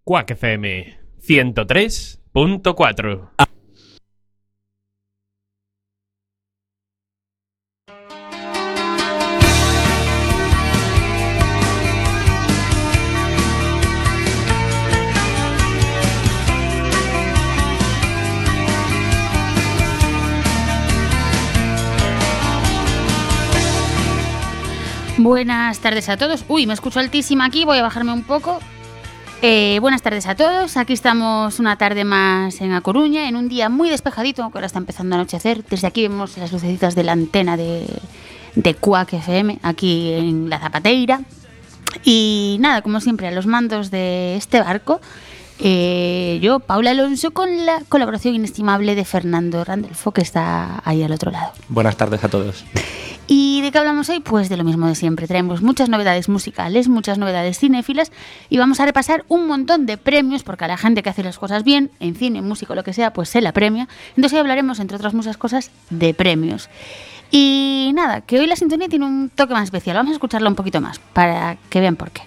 Quack FM 103.4. Buenas tardes a todos. Uy, me escucho altísima aquí, voy a bajarme un poco. Buenas tardes a todos. Aquí estamos una tarde más en A Coruña, en un día muy despejadito, aunque ahora está empezando a anochecer. Desde aquí vemos las lucecitas de la antena de Quack FM, aquí en La Zapateira. Y nada, como siempre, a los mandos de este barco, yo, Paula Alonso, con la colaboración inestimable de Fernando Randolfo, que está ahí al otro lado. Buenas tardes a todos. ¿Y de qué hablamos hoy? Pues de lo mismo de siempre. Traemos muchas novedades musicales, muchas novedades cinéfilas y vamos a repasar un montón de premios, porque a la gente que hace las cosas bien, en cine, en música, lo que sea, pues se la premia. Entonces hoy hablaremos, entre otras muchas cosas, de premios. Y nada, que hoy la sintonía tiene un toque más especial. Vamos a escucharla un poquito más para que vean por qué.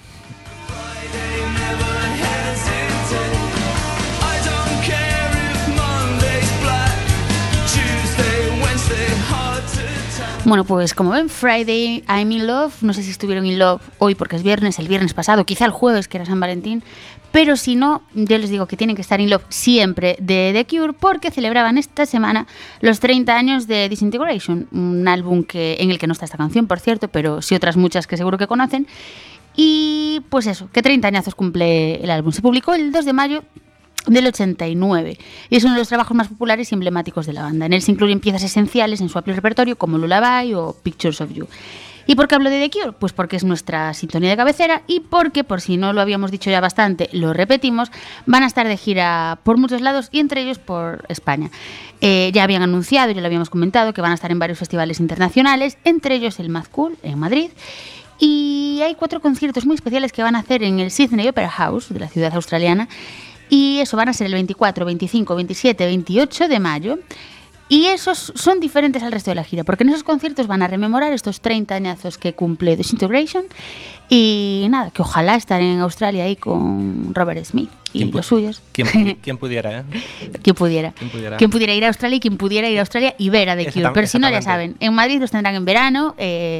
Bueno, pues como ven, Friday I'm in Love, no sé si estuvieron in love hoy porque es viernes, el viernes pasado, quizá el jueves que era San Valentín, pero si no, yo les digo que tienen que estar in love siempre de The Cure porque celebraban esta semana los 30 años de Disintegration, un álbum en el que no está esta canción, por cierto, pero sí otras muchas que seguro que conocen. Y pues eso, que 30 añazos cumple el álbum. Se publicó el 2 de mayo del 89 y es uno de los trabajos más populares y emblemáticos de la banda. En él se incluyen piezas esenciales en su amplio repertorio como Lullaby o Pictures of You. ¿Y por qué hablo de The Cure? Pues porque es nuestra sintonía de cabecera y porque, por si no lo habíamos dicho ya bastante, lo repetimos, van a estar de gira por muchos lados y entre ellos por España. Ya habían anunciado, ya lo habíamos comentado, que van a estar en varios festivales internacionales, entre ellos el Mad Cool en Madrid. Y hay 4 conciertos muy especiales que van a hacer en el Sydney Opera House de la ciudad australiana. Y eso van a ser el 24, 25, 27, 28 de mayo. Y esos son diferentes al resto de la gira, porque en esos conciertos van a rememorar estos 30 añazos que cumple Disintegration. Y nada, que ojalá estar en Australia ahí con Robert Smith y los suyos. ¿Quién pudiera, ¿Quién pudiera ir a Australia y quién pudiera ir a Australia y ver a The Cure? Pero si no, ya saben, en Madrid los tendrán en verano.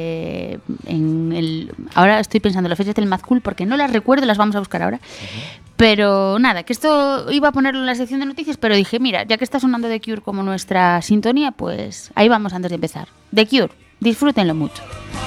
Ahora estoy pensando en las fechas del Mad Cool porque no las recuerdo, las vamos a buscar ahora. Pero nada, que esto iba a ponerlo en la sección de noticias, pero dije, mira, ya que está sonando The Cure como nuestra sintonía, pues ahí vamos antes de empezar. The Cure, disfrútenlo mucho.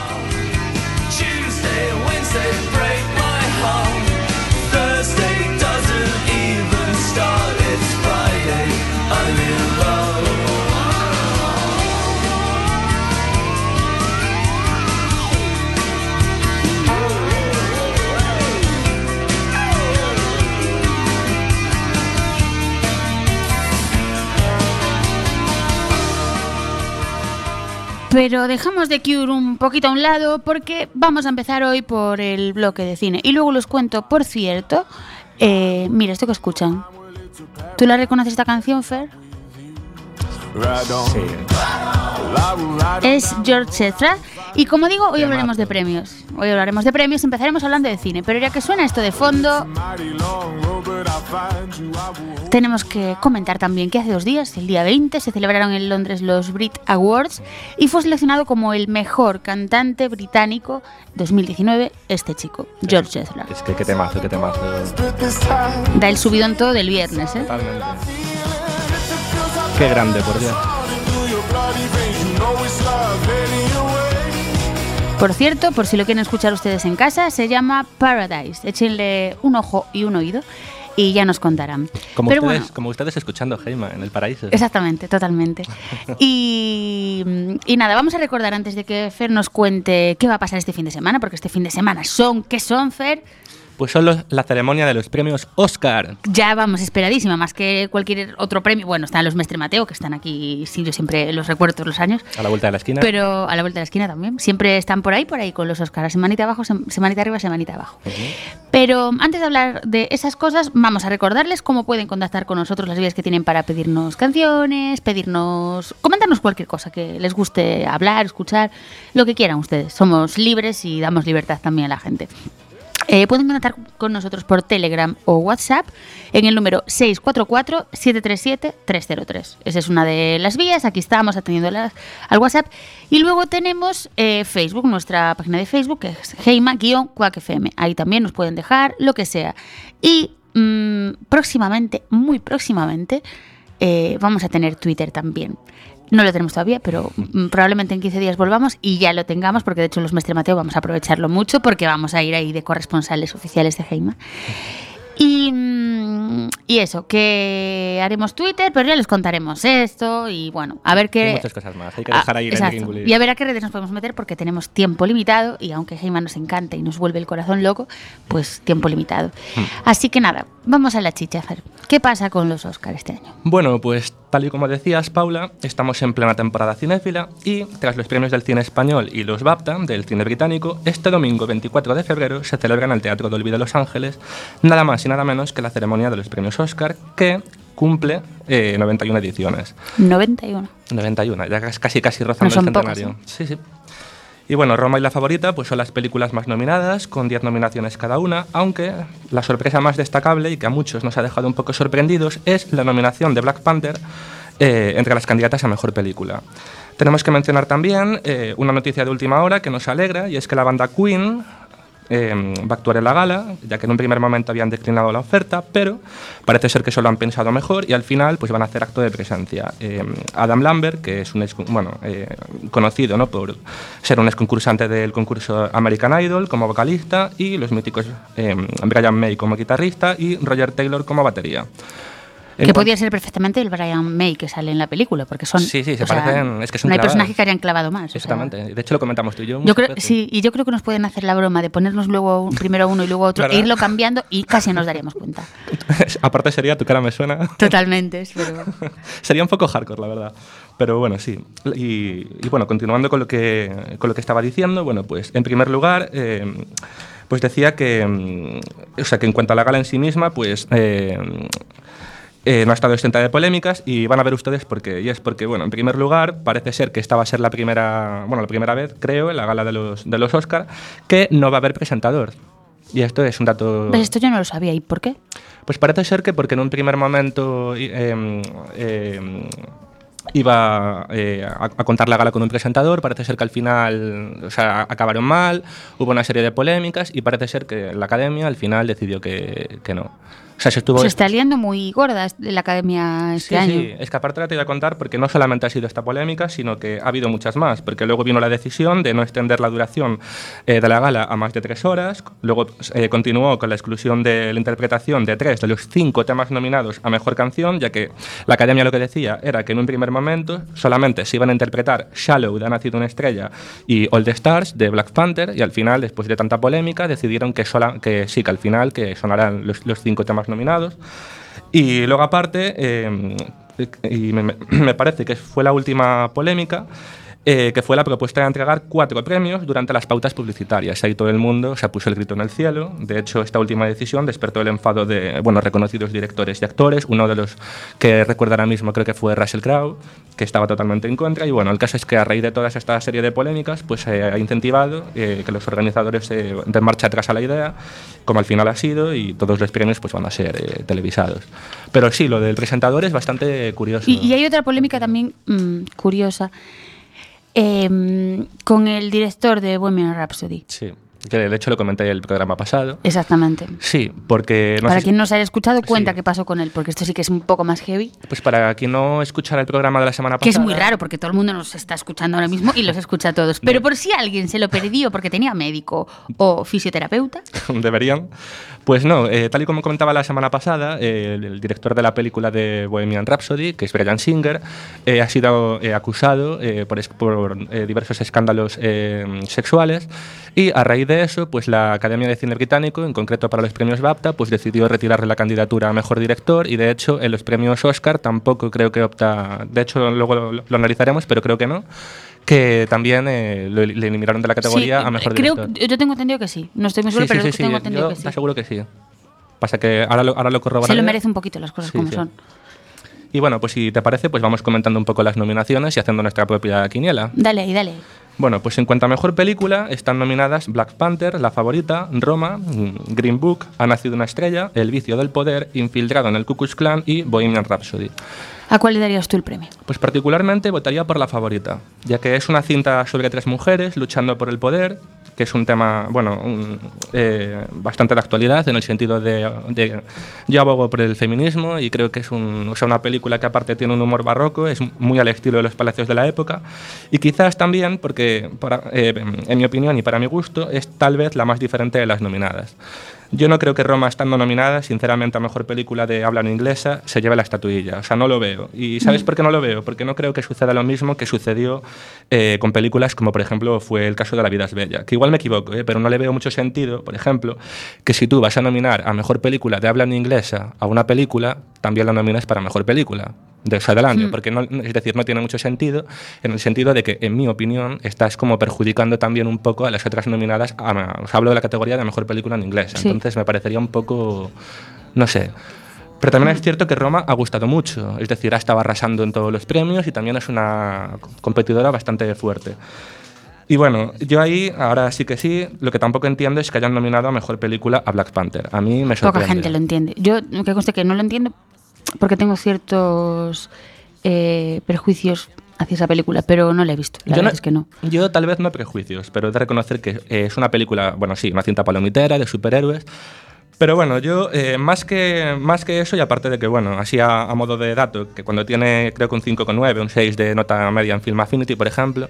Pero dejamos The Cure un poquito a un lado porque vamos a empezar hoy por el bloque de cine. Y luego les cuento, por cierto, mira, esto que escuchan. ¿Tú la reconoces esta canción, Fer? Sí. Es George Ezra. Y como digo, hoy hablaremos de premios. Hoy hablaremos de premios, empezaremos hablando de cine. Pero ya que suena esto de fondo, tenemos que comentar también que hace 2 días, el día 20, se celebraron en Londres los Brit Awards y fue seleccionado como el mejor cantante británico 2019 este chico, George Ezra. Es que qué temazo. Da el subidón todo del viernes, ¿eh? Totalmente. Qué grande, por Dios. Por cierto, por si lo quieren escuchar ustedes en casa, se llama Paradise. Échenle un ojo y un oído y ya nos contarán. Como ustedes escuchando Heima en el paraíso. Exactamente, totalmente. Y nada, vamos a recordar antes de que Fer nos cuente qué va a pasar este fin de semana, porque este fin de semana ¿qué son, Fer? Pues son la ceremonia de los premios Oscar. Ya vamos, esperadísima, más que cualquier otro premio. Bueno, están los Mestre Mateo, que están aquí, sí, yo siempre los recuerdo todos los años. A la vuelta de la esquina. Pero a la vuelta de la esquina también. Siempre están por ahí con los Oscars. Semanita abajo, semanita arriba, semanita abajo. Uh-huh. Pero antes de hablar de esas cosas, vamos a recordarles cómo pueden contactar con nosotros, las vías que tienen para pedirnos canciones, comentarnos cualquier cosa que les guste hablar, escuchar, lo que quieran ustedes. Somos libres y damos libertad también a la gente. Pueden contactar con nosotros por Telegram o WhatsApp en el número 644-737-303. Esa es una de las vías. Aquí estamos atendiendo al WhatsApp. Y luego tenemos Facebook, nuestra página de Facebook, que es Heima-Quack FM. Ahí también nos pueden dejar lo que sea. Y próximamente, muy próximamente, vamos a tener Twitter también. No lo tenemos todavía, pero probablemente en 15 días volvamos y ya lo tengamos, porque de hecho en los Mestre Mateo vamos a aprovecharlo mucho, porque vamos a ir ahí de corresponsales oficiales de Heima. Y eso, que haremos Twitter, pero ya les contaremos esto y bueno, a ver qué... Hay muchas cosas más, hay que dejar ahí el intríngulis. Y a ver a qué redes nos podemos meter, porque tenemos tiempo limitado y aunque Heima nos encanta y nos vuelve el corazón loco, pues tiempo limitado. Así que nada, vamos a la chicha, Fer. ¿Qué pasa con los Oscar este año? Bueno, pues tal y como decías, Paula, estamos en plena temporada cinéfila y tras los premios del cine español y los BAFTA del cine británico, este domingo 24 de febrero se celebra en el Teatro Dolby de Los Ángeles nada más y nada menos que la ceremonia de los premios Oscar, que cumple 91 ediciones. 91, ya casi rozando el centenario. Pocos, Sí, sí. Y bueno, Roma y La Favorita pues son las películas más nominadas, con 10 nominaciones cada una, aunque la sorpresa más destacable y que a muchos nos ha dejado un poco sorprendidos es la nominación de Black Panther entre las candidatas a Mejor Película. Tenemos que mencionar también una noticia de última hora que nos alegra, y es que la banda Queen va a actuar en la gala, ya que en un primer momento habían declinado la oferta, pero parece ser que eso lo han pensado mejor y al final pues van a hacer acto de presencia. Adam Lambert, que es un conocido, ¿no?, por ser un exconcursante del concurso American Idol como vocalista, y los míticos Brian May como guitarrista y Roger Taylor como batería. Que podría ser perfectamente el Brian May que sale en la película, porque son... Sí, se parecen... Es que son no hay clavados. personajes que hayan clavado más. Exactamente. De hecho, lo comentamos tú y yo. Sí, y yo creo que nos pueden hacer la broma de ponernos luego primero uno y luego otro, e irlo cambiando y casi nos daríamos cuenta. Aparte sería Tu cara me suena. Totalmente, pero... Sería un poco hardcore, la verdad. Pero bueno, sí. Y bueno, continuando con lo que estaba diciendo, bueno, pues en primer lugar... pues decía que en cuanto a la gala en sí misma, pues... no ha estado exenta de polémicas y van a ver ustedes por qué. Y es porque, bueno, en primer lugar, parece ser que esta va a ser la primera vez, creo, en la gala de los Oscar, que no va a haber presentador. Y esto es un dato... Pues esto yo no lo sabía. ¿Y por qué? Pues parece ser que porque en un primer momento iba a contar la gala con un presentador, parece ser que al final acabaron mal, hubo una serie de polémicas y parece ser que la Academia al final decidió que no. Se está liando muy gorda la Academia este año. Sí, es que aparte te voy a contar porque no solamente ha sido esta polémica, sino que ha habido muchas más, porque luego vino la decisión de no extender la duración de la gala a más de 3 horas, luego continuó con la exclusión de la interpretación de 3 de los 5 temas nominados a Mejor Canción, ya que la Academia lo que decía era que en un primer momento solamente se iban a interpretar Shallow de Ha nacido una estrella y All the Stars de Black Panther, y al final, después de tanta polémica, decidieron que al final que sonarán los 5 temas nominados. Y luego aparte me parece que fue la última polémica, que fue la propuesta de entregar 4 premios durante las pautas publicitarias. Ahí todo el mundo se puso el grito en el cielo. De hecho, esta última decisión despertó el enfado de reconocidos directores y actores. Uno de los que recuerdo ahora mismo creo que fue Russell Crowe, que estaba totalmente en contra. Y bueno, el caso es que a raíz de toda esta serie de polémicas, pues ha incentivado que los organizadores den marcha atrás a la idea, como al final ha sido, y todos los premios pues van a ser televisados. Pero sí, lo del presentador es bastante curioso. Y hay otra polémica también curiosa, con el director de Bohemian Rhapsody. Sí, que de hecho lo comenté en el programa pasado. Exactamente. Sí, porque... Para quien no se haya escuchado, cuenta qué pasó con él, porque esto sí que es un poco más heavy. Pues para quien no escuchara el programa de la semana pasada... Que es muy raro, porque todo el mundo nos está escuchando ahora mismo y los escucha a todos. Pero por si alguien se lo perdió porque tenía médico o fisioterapeuta... Deberían. Pues no, tal y como comentaba la semana pasada, el director de la película de Bohemian Rhapsody, que es Bryan Singer, ha sido acusado por diversos escándalos sexuales, y a raíz de eso, pues la Academia de Cine Británico, en concreto para los premios BAFTA, pues decidió retirarle la candidatura a Mejor Director, y de hecho en los premios Oscar tampoco creo que opta, de hecho luego lo analizaremos, pero creo que no, que también le eliminaron de la categoría a Mejor Director. Yo tengo entendido que sí, no estoy muy seguro, pero tengo entendido que sí. Te aseguro que sí. Pasa que ahora lo corroboraré. Se lo merece un poquito las cosas como son. Y bueno, pues si te parece, pues vamos comentando un poco las nominaciones y haciendo nuestra propia quiniela. Dale ahí, dale. Bueno, pues en cuanto a mejor película, están nominadas Black Panther, La Favorita, Roma, Green Book, Ha nacido una estrella, El vicio del poder, Infiltrado en el Ku Klux Klan y Bohemian Rhapsody. ¿A cuál le darías tú el premio? Pues particularmente votaría por La Favorita, ya que es una cinta sobre 3 mujeres luchando por el poder, que es un tema, bueno, bastante de actualidad, en el sentido de yo abogo por el feminismo y creo que es una película que aparte tiene un humor barroco, es muy al estilo de los palacios de la época, y quizás también porque, en mi opinión y para mi gusto, es tal vez la más diferente de las nominadas. Yo no creo que Roma, estando nominada, sinceramente, a Mejor Película de Habla no Inglesa, se lleve la estatuilla. O sea, no lo veo. ¿Y sabes por qué no lo veo? Porque no creo que suceda lo mismo que sucedió con películas como, por ejemplo, fue el caso de La vida es bella. Que igual me equivoco, pero no le veo mucho sentido, por ejemplo, que si tú vas a nominar a Mejor Película de Habla no Inglesa a una película, también la nomines para Mejor Película del año, porque no, es decir, no tiene mucho sentido, en el sentido de que, en mi opinión, estás como perjudicando también un poco a las otras nominadas. Os hablo de la categoría de Mejor Película en inglés, sí. Entonces me parecería un poco, no sé. Pero también es cierto que Roma ha gustado mucho, es decir, ha estado arrasando en todos los premios y también es una competidora bastante fuerte. Y bueno, yo ahí, ahora sí que sí, lo que tampoco entiendo es que hayan nominado a Mejor Película a Black Panther. A mí me sorprende. Poca gente lo entiende. Yo, que conste que no lo entiendo porque tengo ciertos prejuicios hacia esa película, pero no la he visto. La verdad es que no. Yo tal vez no prejuicios, pero he de reconocer que es una película, bueno, sí, una cinta palomitera de superhéroes. Pero bueno, yo más que eso, y aparte de que, bueno, así a modo de dato, que cuando tiene creo que un 5,9, un 6 de nota media en Film Affinity, por ejemplo,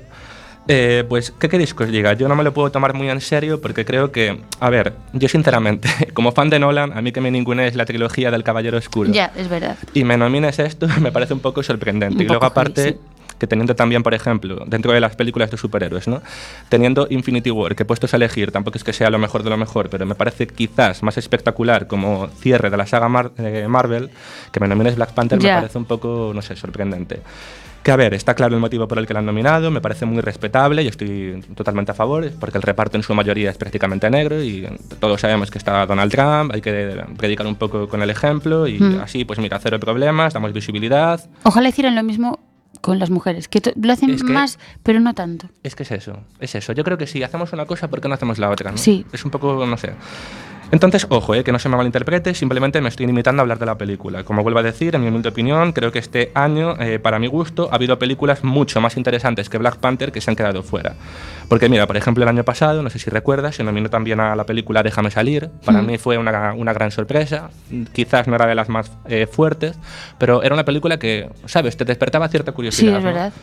pues, ¿qué queréis que os diga? Yo no me lo puedo tomar muy en serio porque creo que, a ver, yo sinceramente, como fan de Nolan, a mí que me ningunees la trilogía del Caballero Oscuro. Ya, es verdad. Y me nomines esto, me parece un poco sorprendente. Y luego aparte, sí, que teniendo también, por ejemplo, dentro de las películas de superhéroes, ¿no? Teniendo Infinity War, que puestos a elegir, tampoco es que sea lo mejor de lo mejor, pero me parece quizás más espectacular como cierre de la saga Marvel, que me nomines Black Panther, me parece un poco, no sé, sorprendente. Que a ver, está claro el motivo por el que la han nominado, me parece muy respetable y estoy totalmente a favor, porque el reparto en su mayoría es prácticamente negro y todos sabemos que está Donald Trump, hay que predicar un poco con el ejemplo y así, pues mira, cero problemas, damos visibilidad. Ojalá hicieran lo mismo con las mujeres, que lo hacen más, pero no tanto. Es que es eso. Yo creo que si hacemos una cosa, ¿por qué no hacemos la otra? ¿No? Sí. Es un poco, no sé. Entonces, ojo, que no se me malinterprete, simplemente me estoy limitando a hablar de la película. Como vuelvo a decir, en mi humilde opinión, creo que este año, para mi gusto, ha habido películas mucho más interesantes que Black Panther que se han quedado fuera. Porque mira, por ejemplo, el año pasado, no sé si recuerdas, se nominó también a la película Déjame salir. Para mí fue una gran sorpresa. Quizás no era de las más fuertes, pero era una película que, ¿sabes?, te despertaba cierta curiosidad. Sí, es verdad.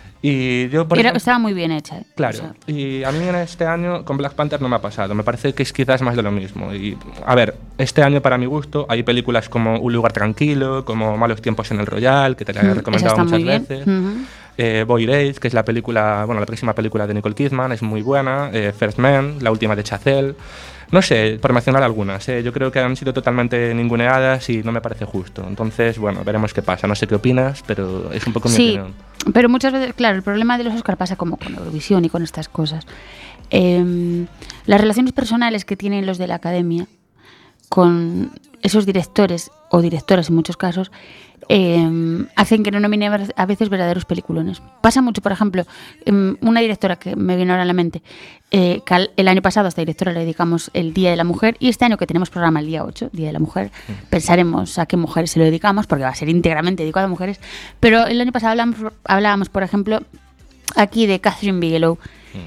Y yo, estaba muy bien hecha. Claro, o sea. Y a mí en este año con Black Panther no me ha pasado, me parece que es quizás más de lo mismo. Y a ver, este año para mi gusto hay películas como Un lugar tranquilo, como Malos tiempos en el Royal, que te la he recomendado muchas veces. Boy Days, que es la próxima película de Nicole Kidman, es muy buena. First Man, la última de Chazelle. No sé, por mencionar algunas, yo creo que han sido totalmente ninguneadas y no me parece justo. Entonces, bueno, veremos qué pasa. No sé qué opinas, pero es un poco mi opinión. Pero muchas veces, claro, el problema de los Oscar pasa como con Eurovisión y con estas cosas. Las relaciones personales que tienen los de la academia con esos directores o directoras en muchos casos hacen que no nominen a veces verdaderos peliculones. Pasa mucho, por ejemplo, una directora que me viene ahora a la mente, que el año pasado a esta directora le dedicamos el Día de la Mujer y este año que tenemos programa el día 8, Día de la Mujer, pensaremos a qué mujeres se lo dedicamos porque va a ser íntegramente dedicado a mujeres, pero el año pasado hablábamos, por ejemplo, aquí de Catherine Bigelow.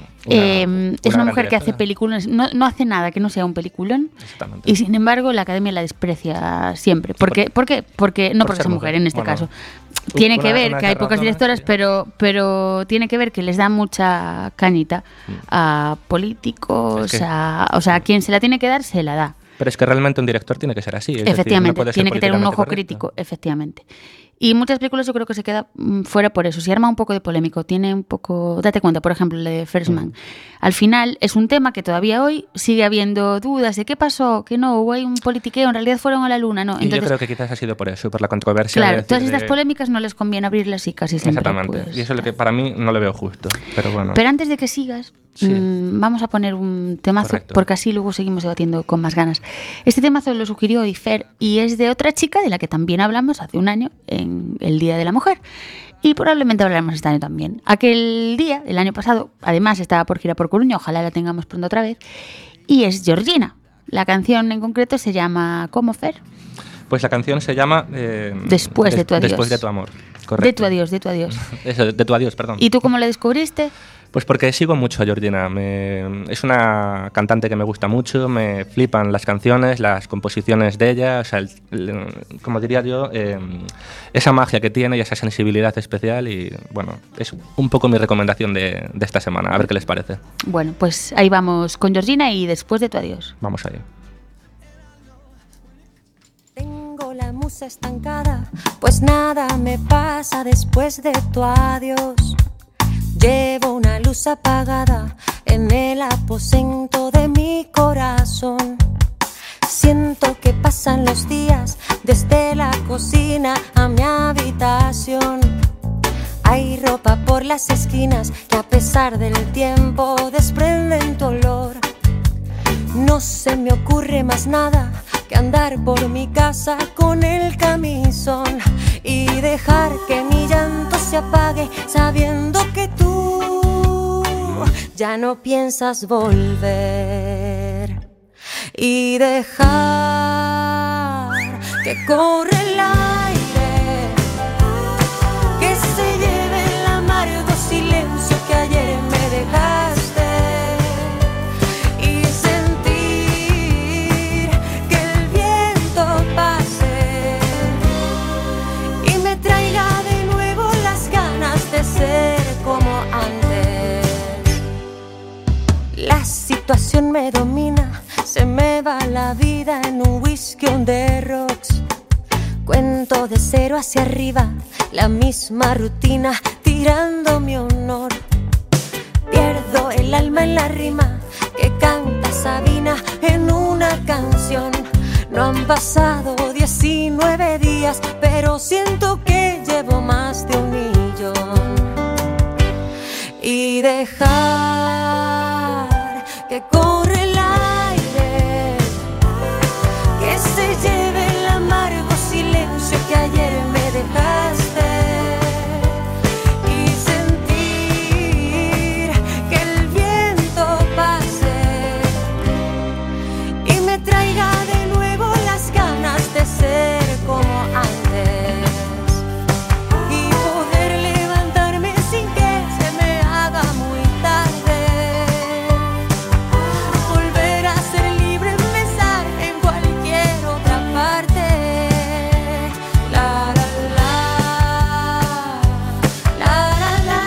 Es una mujer que hace películas, no hace nada que no sea un peliculón y sin embargo la academia la desprecia siempre. ¿Por qué? Porque no por ser mujer en este caso. Tiene que ver que hay pocas directoras, pero tiene que ver que les da mucha cañita a políticos, o sea, a quien se la tiene que dar, se la da. Pero es que realmente un director tiene que ser así. Efectivamente, tiene que tener un ojo crítico, efectivamente. Y muchas películas yo creo que se queda fuera por eso. Si arma un poco de polémico, tiene un poco... Date cuenta, por ejemplo, el de First Man. Al final es un tema que todavía hoy sigue habiendo dudas de qué pasó, que no, hubo ahí un politiqueo, en realidad fueron a la luna, ¿no? Entonces, yo creo que quizás ha sido por eso, por la controversia. Claro, todas estas polémicas no les conviene abrirlas y casi siempre. Exactamente, pues, y eso es lo que para mí no lo veo justo, pero bueno. Pero antes de que sigas, vamos a poner un temazo, correcto, porque así luego seguimos debatiendo con más ganas. Este temazo lo sugirió Ifer y es de otra chica de la que también hablamos hace un año en en el Día de la Mujer. Y probablemente hablaremos este año también. Aquel día, el año pasado, además estaba por gira por Coruña, ojalá la tengamos pronto otra vez, y es Georgina. La canción en concreto se llama ¿Cómo, Fer? Pues la canción se llama Después de tu adiós. Después de tu amor, correcto. De tu adiós. Eso, de tu adiós, perdón. ¿Y tú cómo la descubriste? Pues porque sigo mucho a Georgina. Es una cantante que me gusta mucho, me flipan las canciones, las composiciones de ella, o sea, como diría yo, esa magia que tiene y esa sensibilidad especial. Y bueno, es un poco mi recomendación de esta semana, a ver qué les parece. Bueno, pues ahí vamos con Georgina y Después de tu adiós. Vamos ahí. Tengo la musa estancada, pues nada me pasa después de tu adiós. Llevo una luz apagada en el aposento de mi corazón. Siento que pasan los días desde la cocina a mi habitación. Hay ropa por las esquinas que a pesar del tiempo desprenden tu olor. No se me ocurre más nada que andar por mi casa con el camisón y dejar que mi llanto se apague sabiendo que tú ya no piensas volver y dejar que corre el aire, que se lleve el amargo silencio que ayer me dejaste. La situación me domina, se me va la vida en un whisky on the rocks. Cuento de 0 hacia arriba, la misma rutina, tirando mi honor. Pierdo el alma en la rima que canta Sabina en una canción. No han pasado 19 días, pero siento que llevo más de 1 millón. Y dejar que corre el aire, que se lleve el amargo silencio que ayer me dejaste. Y sentir que el viento pase y me traiga de nuevo las ganas de ser como antes. Y poder levantarme sin que se me haga muy tarde. Volver a ser libre, empezar en cualquier otra parte. La la la, la la la,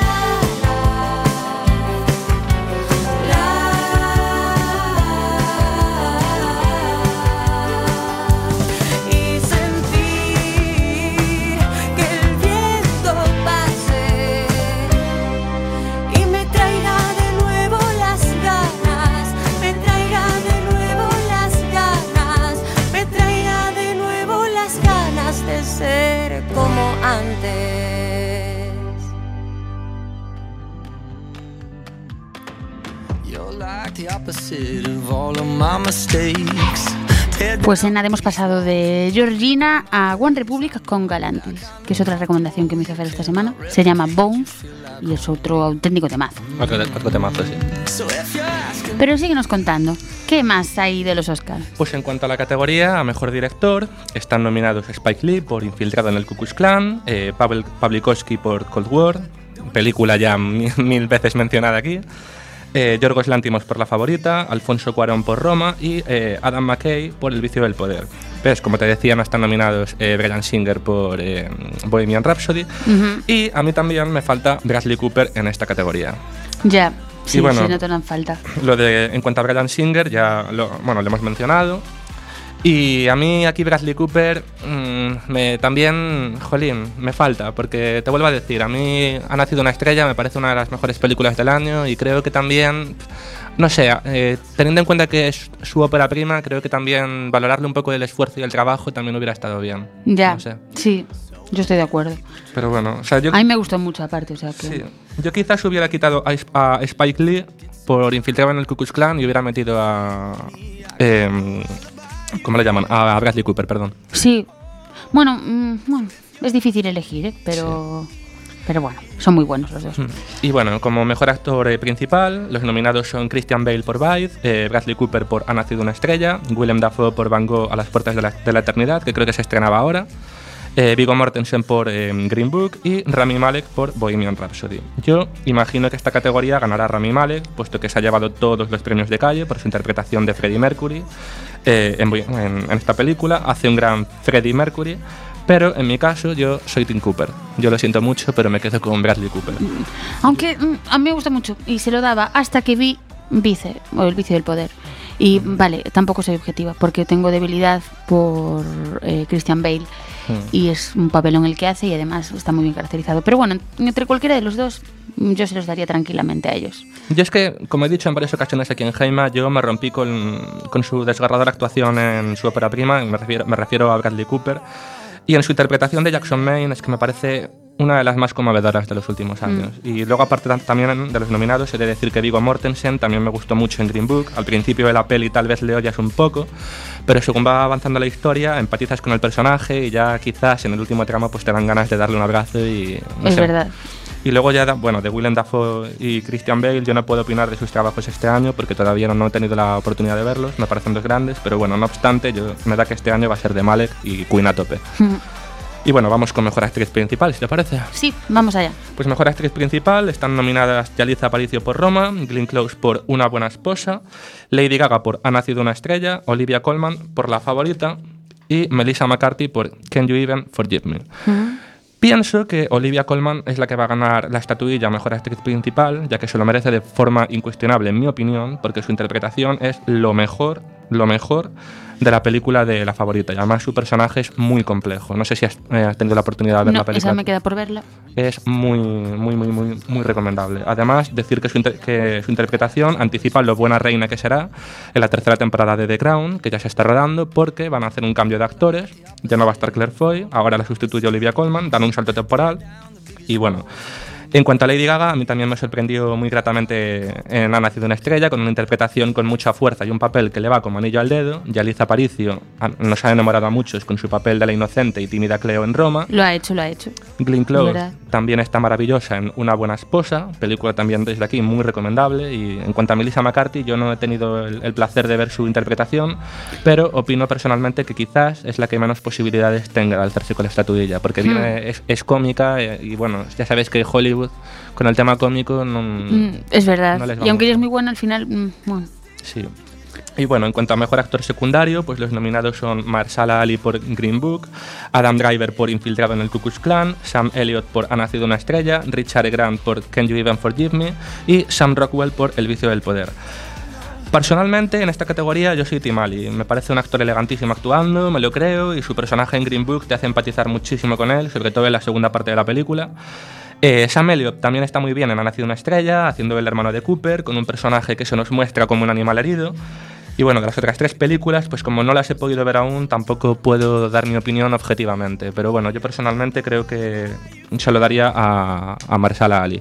y sentir que el viento pase y me traiga de nuevo las ganas, me traiga de nuevo las ganas, me traiga de nuevo las ganas de ser como antes. You're like the opposite of all of my mistakes. Pues en nada hemos pasado de Georgina a One Republic con Galantis, que es otra recomendación que me hizo hacer esta semana. Se llama Bones y es otro auténtico temazo. Otro temazo, sí. So if you're asking Pero síguenos contando, ¿qué más hay de los Oscars? Pues en cuanto a la categoría, a Mejor Director, están nominados Spike Lee por Infiltrado en el Ku Klux Klan, Pavel Pawlikowski por Cold War, película ya mil veces mencionada aquí, Yorgos Lanthimos por La Favorita, Alfonso Cuarón por Roma y Adam McKay por El Vicio del Poder. ¿Ves? Como te decía, no están nominados Bryan Singer por Bohemian Rhapsody. Y a mí también me falta Bradley Cooper en esta categoría. Ya, sí, Y bueno, sí, no te dan falta. En cuanto a Bryan Singer, ya lo hemos mencionado. Y a mí aquí Bradley Cooper también, jolín, me falta, porque te vuelvo a decir, a mí Ha nacido una estrella, me parece una de las mejores películas del año y creo que también, no sé, teniendo en cuenta que es su ópera prima, creo que también valorarle un poco el esfuerzo y el trabajo también hubiera estado bien. Ya, No sé. sí, yo estoy de acuerdo. Pero bueno, o sea, yo... A mí me gustó mucho aparte, o sea que... Sí. Yo quizás hubiera quitado a Spike Lee por Infiltrado en el Ku Klux Klan y hubiera metido a... ¿cómo le llaman? A Bradley Cooper, perdón. Sí. Bueno, es difícil elegir, pero bueno, son muy buenos los dos. Y bueno, como mejor actor principal, los nominados son Christian Bale por Vice, Bradley Cooper por Ha nacido una estrella, Willem Dafoe por Van Gogh a las puertas de la eternidad, que creo que se estrenaba ahora, Viggo Mortensen por Green Book y Rami Malek por Bohemian Rhapsody. Yo imagino que esta categoría ganará Rami Malek, puesto que se ha llevado todos los premios de calle por su interpretación de Freddie Mercury en esta película. Hace un gran Freddie Mercury. Pero en mi caso yo soy Tim Cooper. Yo lo siento mucho, pero me quedo con Bradley Cooper. Aunque a mí me gusta mucho y se lo daba hasta que vi Vice, o El vicio del poder. Y vale, tampoco soy objetiva porque tengo debilidad por Christian Bale y es un papelón el que hace y además está muy bien caracterizado. Pero bueno, entre cualquiera de los dos yo se los daría tranquilamente a ellos. Yo es que, como he dicho en varias ocasiones aquí en Heima, yo me rompí con su desgarradora actuación en su ópera prima, me refiero a Bradley Cooper. Y en su interpretación de Jackson Maine es que me parece una de las más conmovedoras de los últimos años. Y luego, aparte también de los nominados, he de decir que Viggo Mortensen también me gustó mucho en Green Book. Al principio de la peli tal vez le odias un poco, pero según va avanzando la historia, empatizas con el personaje y ya quizás en el último tramo pues te dan ganas de darle un abrazo y... No es sé. verdad. Y luego ya, bueno, de Willem Dafoe y Christian Bale, yo no puedo opinar de sus trabajos este año porque todavía no he tenido la oportunidad de verlos, me parecen dos grandes, pero bueno, no obstante, me da que este año va a ser de Malek y Queen a tope. Y bueno, vamos con mejor actriz principal, si te parece. Sí, vamos allá. Pues mejor actriz principal están nominadas Yalitza Aparicio por Roma, Glenn Close por Una buena esposa, Lady Gaga por Ha nacido una estrella, Olivia Colman por La favorita y Melissa McCarthy por Can You Even Forgive Me. Pienso que Olivia Colman es la que va a ganar la estatuilla Mejor Actriz Principal, ya que se lo merece de forma incuestionable, en mi opinión, porque su interpretación es lo mejor de la película de La favorita. Y además su personaje es muy complejo. No sé si has tenido la oportunidad de ver la película. Esa me queda por verla. Es muy recomendable. Además, decir que su interpretación anticipa lo buena reina que será en la tercera temporada de The Crown, que ya se está rodando, porque van a hacer un cambio de actores. Ya no va a estar Claire Foy, ahora la sustituye Olivia Colman, dan un salto temporal. Y bueno, en cuanto a Lady Gaga, a mí también me sorprendió muy gratamente en Ha nacido una estrella, con una interpretación con mucha fuerza y un papel que le va como anillo al dedo. Yalitza Aparicio nos ha enamorado a muchos con su papel de la inocente y tímida Cleo en Roma. Lo ha hecho. Glenn Close también está maravillosa en Una buena esposa, película también desde aquí muy recomendable. Y en cuanto a Melissa McCarthy, yo no he tenido el placer de ver su interpretación, pero opino personalmente que quizás es la que menos posibilidades tenga de alzarse con la estatuilla, porque es cómica y bueno, ya sabéis que Hollywood con el tema cómico es verdad, no y aunque ella es muy buena al final bueno. Sí. Y bueno, en cuanto a mejor actor secundario, pues los nominados son Mahershala Ali por Green Book, Adam Driver por Infiltrado en el Ku Klux Klan, Sam Elliott por Ha nacido una estrella, Richard E. Grant por Can You Even Forgive Me y Sam Rockwell por El vicio del poder. Personalmente, en esta categoría yo soy Tim Ali. Me parece un actor elegantísimo actuando, me lo creo, y su personaje en Green Book te hace empatizar muchísimo con él, sobre todo en la segunda parte de la película. Sam Elliott también está muy bien en Ha nacido una estrella, haciendo el hermano de Cooper, con un personaje que se nos muestra como un animal herido. Y bueno, de las otras tres películas, pues como no las he podido ver aún, tampoco puedo dar mi opinión objetivamente. Pero bueno, yo personalmente creo que se lo daría a Mahershala Ali.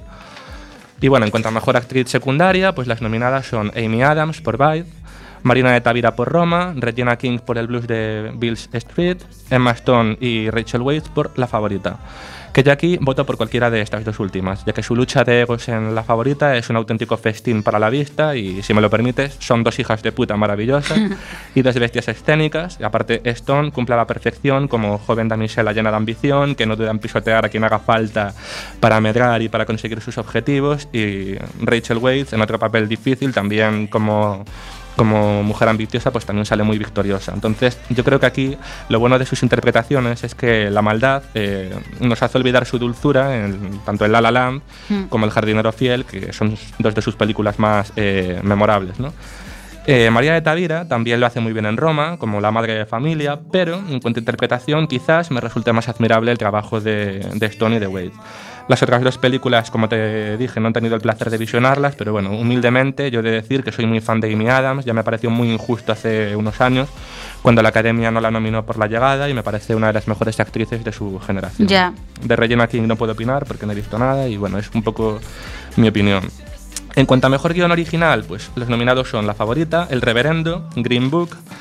Y bueno, en cuanto a mejor actriz secundaria, pues las nominadas son Amy Adams por Vice, Marina de Tavira por Roma, Regina King por El blues de Beale Street, Emma Stone y Rachel Weisz por La favorita. Que yo aquí voto por cualquiera de estas dos últimas, ya que su lucha de egos en La favorita es un auténtico festín para la vista y, si me lo permites, son dos hijas de puta maravillosas y dos bestias escénicas. Y aparte, Stone cumple a la perfección como joven damisela llena de ambición, que no duda en pisotear a quien haga falta para medrar y para conseguir sus objetivos. Y Rachel Weisz, en otro papel difícil, también como mujer ambiciosa, pues también sale muy victoriosa. Entonces yo creo que aquí lo bueno de sus interpretaciones es que la maldad nos hace olvidar su dulzura, tanto en La La Land como El jardinero fiel, que son dos de sus películas más memorables, ¿no? María de Tavira también lo hace muy bien en Roma, como la madre de familia, pero en cuanto a interpretación quizás me resulte más admirable el trabajo de Stone y de Weisz. Las otras dos películas, como te dije, no he tenido el placer de visionarlas, pero bueno, humildemente yo he de decir que soy muy fan de Amy Adams. Ya me pareció muy injusto hace unos años cuando la Academia no la nominó por La llegada, y me parece una de las mejores actrices de su generación. Ya. De Regina King no puedo opinar porque no he visto nada y bueno, es un poco mi opinión. En cuanto a mejor guión original, pues los nominados son La favorita, El reverendo, Green Book,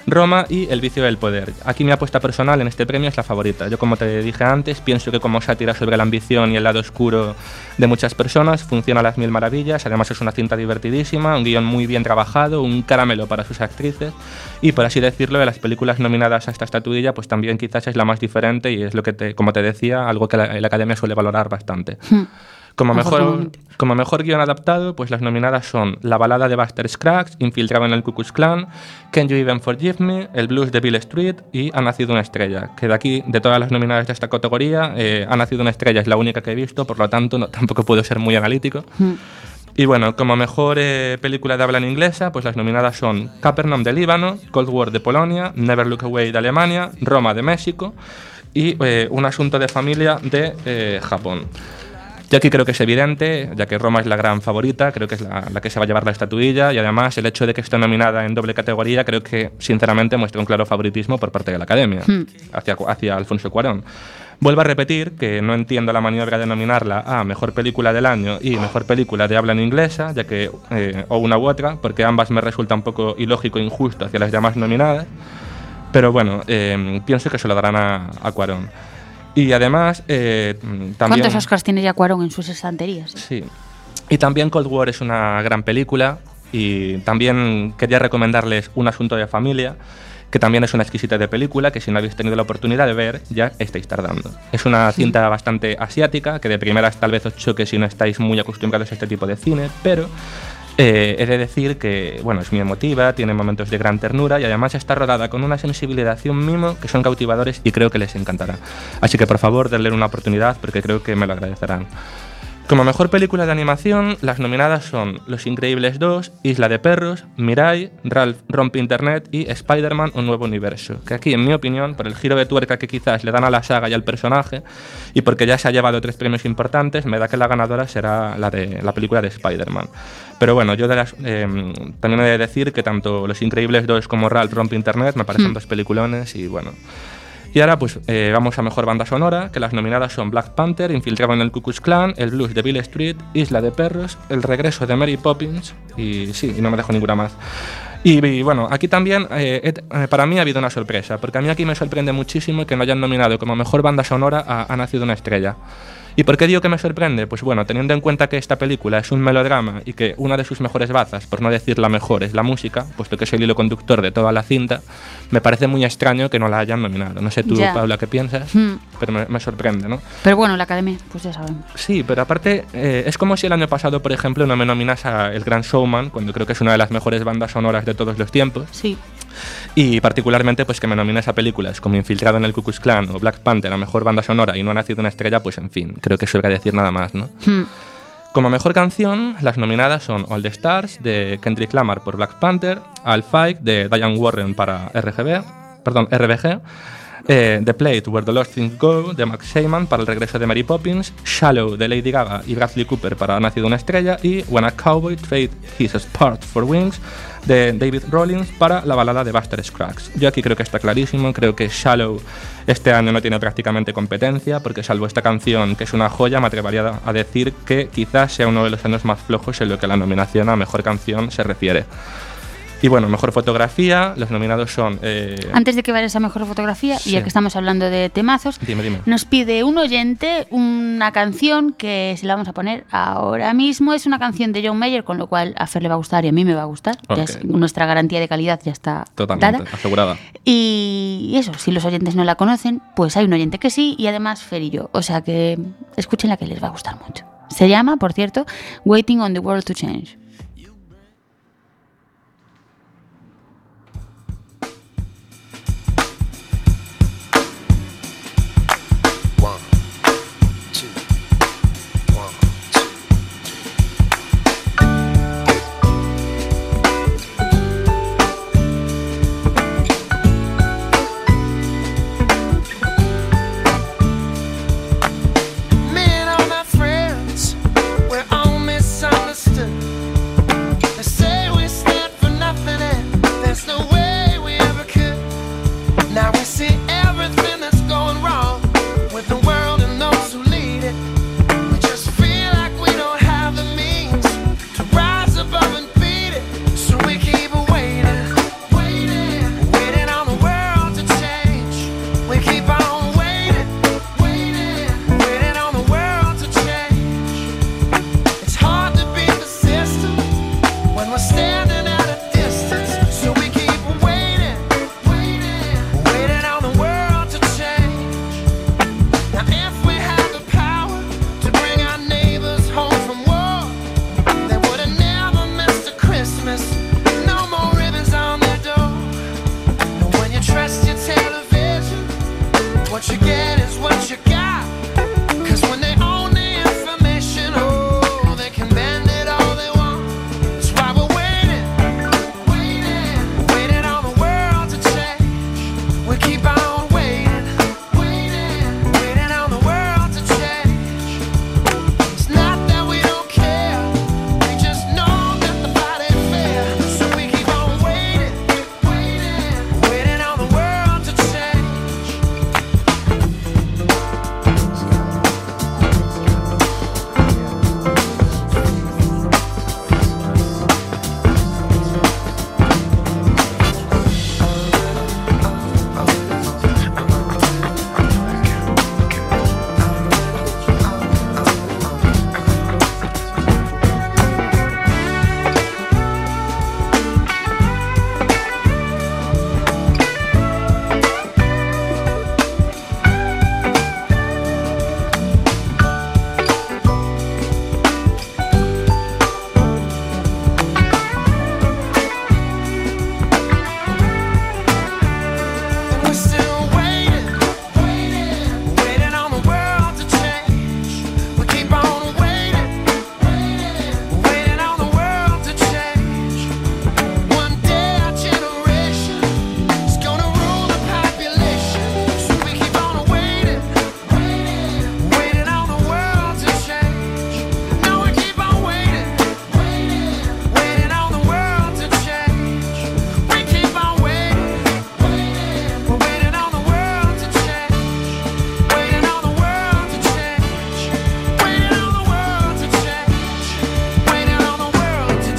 Roma y El vicio del poder. Aquí mi apuesta personal en este premio es la favorita. Yo, como te dije antes, pienso que como sátira sobre la ambición y el lado oscuro de muchas personas, funciona a las mil maravillas. Además es una cinta divertidísima, un guión muy bien trabajado, un caramelo para sus actrices y, por así decirlo, de las películas nominadas a esta estatuilla, pues también quizás es la más diferente y es lo que, como te decía, algo que la Academia suele valorar bastante. Como mejor guión adaptado, pues las nominadas son La balada de Buster Scruggs, Infiltrado en el Ku Klux Klan, Can You Even Forgive Me, El blues de Beale Street y Ha nacido una estrella. Que de aquí, de todas las nominadas de esta categoría, Ha nacido una estrella es la única que he visto, por lo tanto tampoco puedo ser muy analítico. Y bueno, como mejor película de habla en inglesa, pues las nominadas son Capernaum de Líbano, Cold War de Polonia, Never Look Away de Alemania, Roma de México y Un asunto de familia de Japón. Yo aquí creo que es evidente, ya que Roma es la gran favorita, creo que es la que se va a llevar la estatuilla y además el hecho de que esté nominada en doble categoría creo que sinceramente muestra un claro favoritismo por parte de la Academia hacia Alfonso Cuarón. Vuelvo a repetir que no entiendo la maniobra de nominarla a Mejor Película del Año y Mejor Película de Habla en Inglesa, ya que o una u otra, porque ambas me resulta un poco ilógico e injusto hacia las demás nominadas, pero bueno, pienso que se lo darán a Cuarón. Y además también... ¿Cuántos Oscars tiene ya Cuarón en sus estanterías? Sí. Y también Cold War es una gran película y también quería recomendarles Un asunto de familia, que también es una exquisita de película que si no habéis tenido la oportunidad de ver ya estáis tardando. Es una cinta bastante asiática que de primeras tal vez os choque si no estáis muy acostumbrados a este tipo de cine, pero... he de decir que bueno, es muy emotiva, tiene momentos de gran ternura y además está rodada con una sensibilidad y un mimo que son cautivadores y creo que les encantará. Así que por favor, denle una oportunidad porque creo que me lo agradecerán. Como mejor película de animación, las nominadas son Los Increíbles 2, Isla de Perros, Mirai, Ralph Rompe Internet y Spider-Man Un Nuevo Universo. Que aquí, en mi opinión, por el giro de tuerca que quizás le dan a la saga y al personaje, y porque ya se ha llevado 3 premios importantes, me da que la ganadora será la película de Spider-Man. Pero bueno, yo también he de decir que tanto Los Increíbles 2 como Ralph Rompe Internet me parecen 2 peliculones y bueno... Y ahora pues vamos a mejor banda sonora, que las nominadas son Black Panther, Infiltrado en el Ku Klux Klan, El blues de Beale Street, Isla de Perros, El regreso de Mary Poppins y sí, y no me dejo ninguna más. Y bueno, aquí también para mí ha habido una sorpresa, porque a mí aquí me sorprende muchísimo que no hayan nominado como mejor banda sonora a Ha nacido una estrella. ¿Y por qué digo que me sorprende? Pues bueno, teniendo en cuenta que esta película es un melodrama y que una de sus mejores bazas, por no decir la mejor, es la música, puesto que es el hilo conductor de toda la cinta, me parece muy extraño que no la hayan nominado. No sé tú, Paula, qué piensas, pero me sorprende, ¿no? Pero bueno, la Academia, pues ya sabemos. Sí, pero aparte, es como si el año pasado, por ejemplo, no me nominas a El Gran Showman, cuando creo que es una de las mejores bandas sonoras de todos los tiempos. Sí. Y particularmente pues que me nomines a películas como Infiltrado en el Ku Klux Klan o Black Panther a mejor banda sonora y No ha nacido una estrella, pues en fin, creo que sobra decir nada más, ¿no? Como mejor canción, las nominadas son All the Stars de Kendrick Lamar por Black Panther, I'll Fight de Diane Warren para RBG, The Plate Where the Lost Things Go de Max Shaiman para El regreso de Mary Poppins, Shallow de Lady Gaga y Bradley Cooper para Ha nacido una estrella y When a Cowboy Trade His Sport for Wings de David Rawlings para La balada de Buster Scruggs. Yo aquí creo que está clarísimo, creo que Shallow este año no tiene prácticamente competencia porque salvo esta canción que es una joya me atrevería a decir que quizás sea uno de los años más flojos en lo que la nominación a mejor canción se refiere. Y bueno, mejor fotografía, los nominados son... Antes de que vayas a mejor fotografía, sí. Y ya que estamos hablando de temazos, dime. Nos pide un oyente una canción que se la vamos a poner ahora mismo. Es una canción de John Mayer, con lo cual a Fer le va a gustar y a mí me va a gustar. Okay. Ya es, nuestra garantía de calidad ya está totalmente dada. Asegurada. Y eso, si los oyentes no la conocen, pues hay un oyente que sí y además Fer y yo. O sea que escúchenla que les va a gustar mucho. Se llama, por cierto, Waiting on the World to Change. Waiting keep on waiting, waiting on the world to change. It's not that we don't care, we just know that the fight ain't fair. So we keep on waiting, waiting on the world to change. We're still waiting, waiting on the world to change. We keep on waiting, waiting on the world to change. One day our generation is gonna rule the population. So we keep on waiting, waiting on the world to change. No, we keep on waiting, waiting on the world to change. We keep on waiting. We're waiting on the world to change. Waiting on the world to change. Waiting on the world to change. Waiting on the world to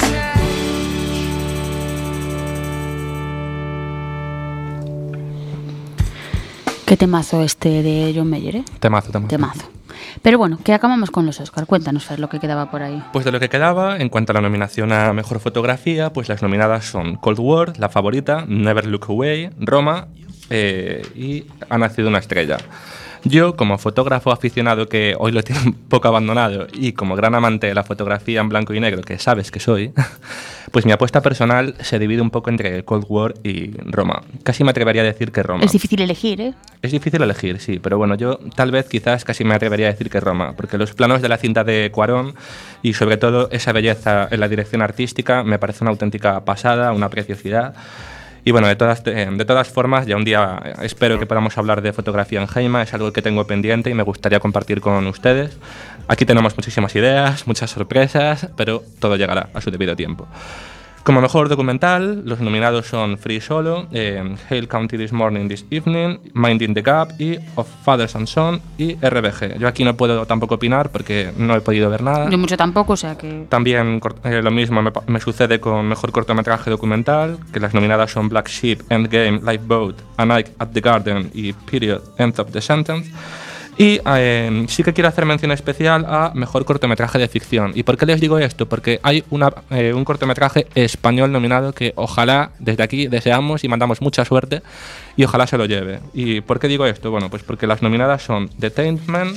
change. Qué temazo este de John Mayer, ¿eh? Temazo. Temazo. Pero bueno, que acabamos con los Oscar. Cuéntanos, Fer, lo que quedaba por ahí. Pues de lo que quedaba, en cuanto a la nominación a Mejor Fotografía, pues las nominadas son Cold War, La Favorita, Never Look Away, Roma y Ha nacido una estrella. Yo, como fotógrafo aficionado que hoy lo tiene un poco abandonado y como gran amante de la fotografía en blanco y negro, que sabes que soy, pues mi apuesta personal se divide un poco entre Cold War y Roma. Casi me atrevería a decir que Roma. Es difícil elegir, ¿eh? Es difícil elegir, sí, pero bueno, yo tal vez quizás casi me atrevería a decir que Roma, porque los planos de la cinta de Cuarón y sobre todo esa belleza en la dirección artística me parece una auténtica pasada, una preciosidad. Y bueno, de todas formas, ya un día espero que podamos hablar de fotografía en Heima, es algo que tengo pendiente y me gustaría compartir con ustedes. Aquí tenemos muchísimas ideas, muchas sorpresas, pero todo llegará a su debido tiempo. Como mejor documental, los nominados son Free Solo, Hale County This Morning This Evening, Minding the Gap y Of Fathers and Son y RBG. Yo aquí no puedo tampoco opinar porque no he podido ver nada. Yo mucho tampoco, o sea que... También lo mismo me sucede con mejor cortometraje documental, que las nominadas son Black Sheep, Endgame, Lifeboat, A Night at the Garden y Period, End of the Sentence. Y sí que quiero hacer mención especial a mejor cortometraje de ficción. ¿Y por qué les digo esto? Porque hay un cortometraje español nominado que ojalá desde aquí deseamos y mandamos mucha suerte y ojalá se lo lleve. ¿Y por qué digo esto? Bueno, pues porque las nominadas son The Taintman,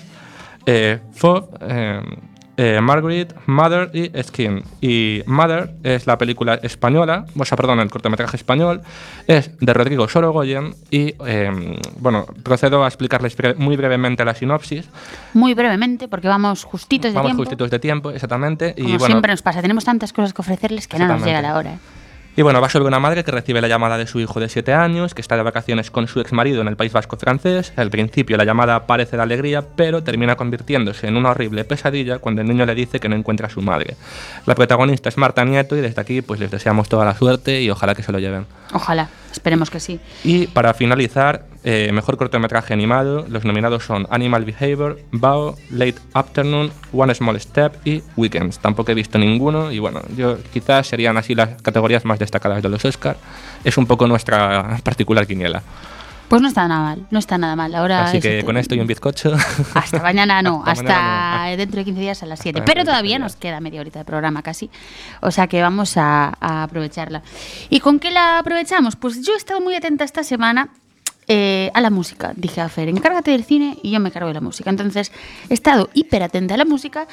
Margaret, Mother y Skin. Y Mother es la película española, el cortometraje español, es de Rodrigo Sorogoyen y, bueno, procedo a explicarles muy brevemente la sinopsis. Muy brevemente, porque vamos justitos de tiempo. Vamos justitos de tiempo, exactamente. Como y, bueno, siempre nos pasa, tenemos tantas cosas que ofrecerles que no nos llega la hora, ¿eh? Y bueno, va sobre una madre que recibe la llamada de su hijo de 7 años, que está de vacaciones con su exmarido en el País Vasco francés. Al principio la llamada parece de alegría, pero termina convirtiéndose en una horrible pesadilla cuando el niño le dice que no encuentra a su madre. La protagonista es Marta Nieto y desde aquí pues les deseamos toda la suerte y ojalá que se lo lleven. Ojalá, esperemos que sí. Y para finalizar, mejor cortometraje animado, los nominados son Animal Behavior, Bao, Late Afternoon, One Small Step y Weekends. Tampoco he visto ninguno y bueno, yo quizás serían así las categorías más destacadas de los Oscar. Es un poco nuestra particular quiniela. Pues no está nada mal, no está nada mal. Ahora así que con esto y un bizcocho. Hasta mañana no, hasta mañana no. Dentro de 15 días a las 7. Pero todavía nos queda media horita de programa casi. O sea que vamos a aprovecharla. ¿Y con qué la aprovechamos? Pues yo he estado muy atenta esta semana a la música. Dije a Fer, encárgate del cine y yo me cargo de la música. Entonces he estado hiper atenta a la música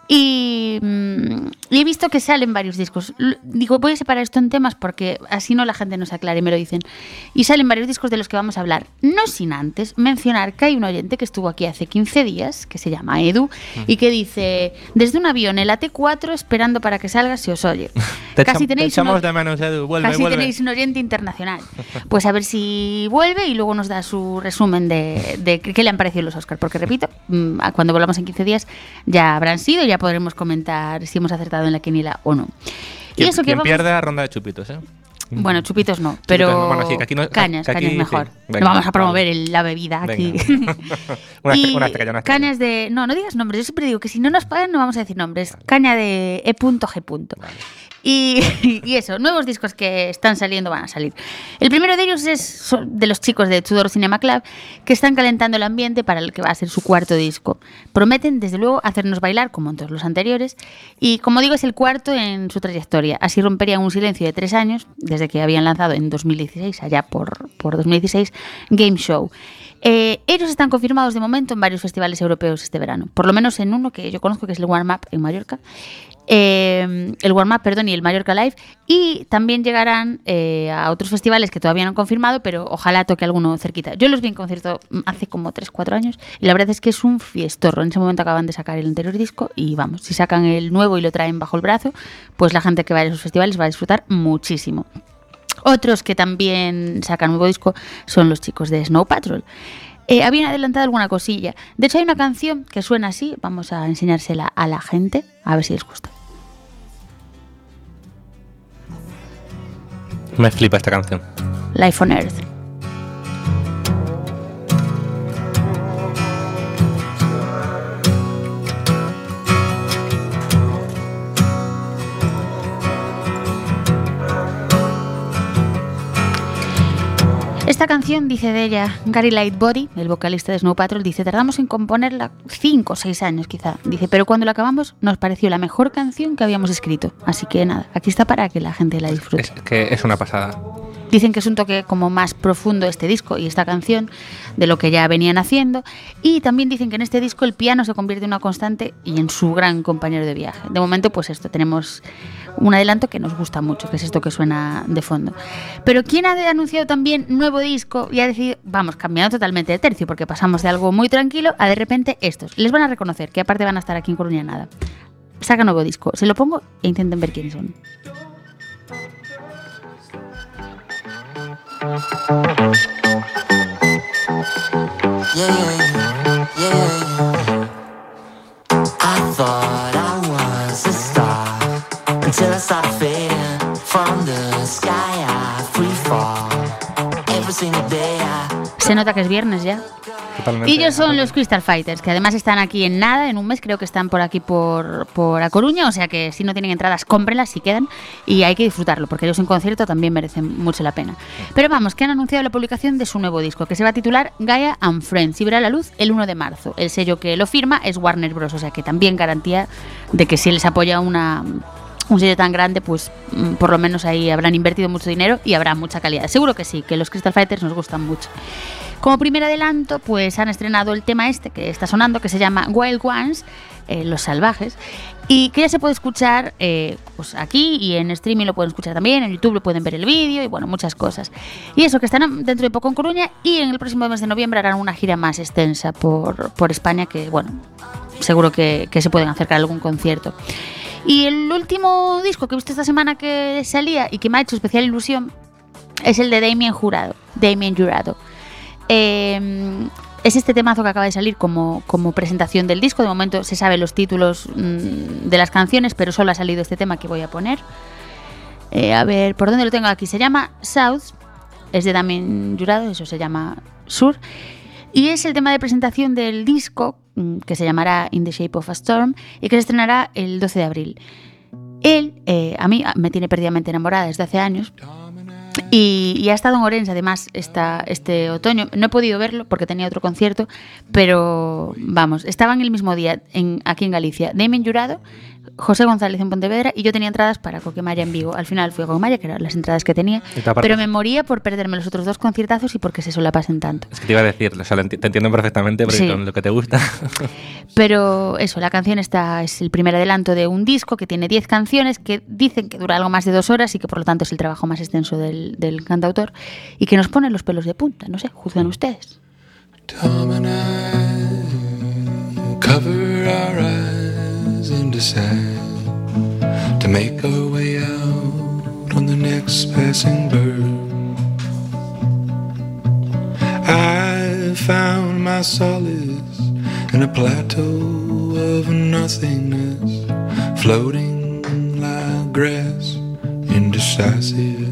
Y he visto que salen varios discos. Digo, voy a separar esto en temas porque así no la gente nos aclara y me lo dicen. Y salen varios discos de los que vamos a hablar. No sin antes mencionar que hay un oyente que estuvo aquí hace 15 días, que se llama Edu, y que dice, desde un avión, el AT4, esperando para que salga, se os oye. Te Casi tenéis echamos de menos, Edu. Vuelve, Casi vuelve. tenéis un oyente internacional. Pues a ver si vuelve y luego nos da su resumen de qué le han parecido los Oscars. Porque repito, cuando volvamos en 15 días ya habrán sido y ya podremos comentar si hemos acertado en la quiniela o no. Y eso que Quien vamos... pierde a ronda de chupitos, ¿eh? Bueno, chupitos no, pero no, bueno, sí, que aquí no- cañas, que aquí cañas mejor. sí. Venga, Vamos a promover vale. la bebida aquí. Venga. Una Y estrella, una estrella. cañas de... No digas nombres. Yo siempre digo que si no nos pagan no vamos a decir nombres. Caña de E.G. Y eso, nuevos discos que están saliendo van a salir. El primero de ellos es de los chicos de Tudor Cinema Club, que están calentando el ambiente para el que va a ser su cuarto disco. Prometen, desde luego, hacernos bailar como en todos los anteriores, y como digo, es el cuarto en su trayectoria. Así romperían un silencio de 3 años, desde que habían lanzado en 2016, allá por 2016, Game Show. Ellos están confirmados de momento en varios festivales europeos este verano, por lo menos en uno que yo conozco, que es el Warm Up en Mallorca, el Warm Up, perdón, y el Mallorca Live, y también llegarán a otros festivales que todavía no han confirmado, pero ojalá toque alguno cerquita. Yo los vi en concierto hace como 3-4 años y la verdad es que es un fiestorro. En ese momento acaban de sacar el anterior disco y vamos, si sacan el nuevo y lo traen bajo el brazo, pues la gente que va a esos festivales va a disfrutar muchísimo. Otros que también sacan nuevo disco son los chicos de Snow Patrol. Habían adelantado alguna cosilla. De hecho hay una canción que suena así, vamos a enseñársela a la gente, a ver si les gusta. Me flipa esta canción. Life on Earth. Esta canción, dice de ella Gary Lightbody, el vocalista de Snow Patrol, dice, tardamos en componerla 5 o 6 años quizá. Dice, pero cuando la acabamos nos pareció la mejor canción que habíamos escrito. Así que nada, aquí está para que la gente la disfrute. Es que es una pasada. Dicen que es un toque como más profundo este disco y esta canción de lo que ya venían haciendo. Y también dicen que en este disco el piano se convierte en una constante y en su gran compañero de viaje. De momento, pues esto, tenemos un adelanto que nos gusta mucho, que es esto que suena de fondo. Pero ¿quién ha anunciado también nuevo disco y ha decidido, vamos, cambiando totalmente de tercio, porque pasamos de algo muy tranquilo a de repente estos? Les van a reconocer, que aparte van a estar aquí en Coruña nada. Saca nuevo disco, se lo pongo e intenten ver quiénes son. Yeah. I thought I was a star until I started fading from the sky. I free fall every single day. Se nota que es viernes ya. Totalmente. Y ellos son los Crystal Fighters, que además están aquí en nada, en un mes, creo que están por aquí por A Coruña, o sea que si no tienen entradas, cómprenlas si quedan, y hay que disfrutarlo, porque ellos en concierto también merecen mucho la pena. Pero vamos, que han anunciado la publicación de su nuevo disco, que se va a titular Gaia and Friends, y verá la luz el 1 de marzo. El sello que lo firma es Warner Bros., o sea que también garantía de que si les apoya un sello tan grande, pues por lo menos ahí habrán invertido mucho dinero y habrá mucha calidad. Seguro que sí, que los Crystal Fighters nos gustan mucho. Como primer adelanto, pues han estrenado el tema este que está sonando, que se llama Wild Ones, Los Salvajes, y que ya se puede escuchar pues aquí y en streaming lo pueden escuchar también, en YouTube lo pueden ver el vídeo y bueno, muchas cosas. Y eso, que están dentro de poco en Coruña y en el próximo mes de noviembre harán una gira más extensa por España, que bueno, seguro que se pueden acercar a algún concierto. Y el último disco que he visto esta semana que salía y que me ha hecho especial ilusión es el de Damien Jurado. Es este temazo que acaba de salir como presentación del disco. De momento se sabe los títulos de las canciones, pero solo ha salido este tema que voy a poner. A ver, ¿por dónde lo tengo aquí? Se llama South, es de Damien Jurado, eso se llama Sur. Y es el tema de presentación del disco, que se llamará In the Shape of a Storm, y que se estrenará el 12 de abril. Él, a mí, me tiene perdidamente enamorada desde hace años. Y ha estado en Orense, además, este otoño. No he podido verlo porque tenía otro concierto, pero vamos, estaban el mismo día aquí en Galicia Damien Jurado, José González en Pontevedra y yo tenía entradas para Coquemaya en Vigo. Al final fui a Coquemaya, que eran las entradas que tenía, pero me moría por perderme los otros 2 conciertazos y porque se solapasen tanto. Es que te iba a decir, o sea, te entiendo perfectamente porque Sí. con lo que te gusta. Pero eso, la canción esta es el primer adelanto de un disco que tiene 10 canciones que dicen que dura algo más de 2 horas y que por lo tanto es el trabajo más extenso del cantautor y que nos pone los pelos de punta. No sé, juzgan ustedes. Tom and I cover our eyes and decide to make our way out on the next passing bird. I found my solace in a plateau of nothingness, floating like grass, indecisive.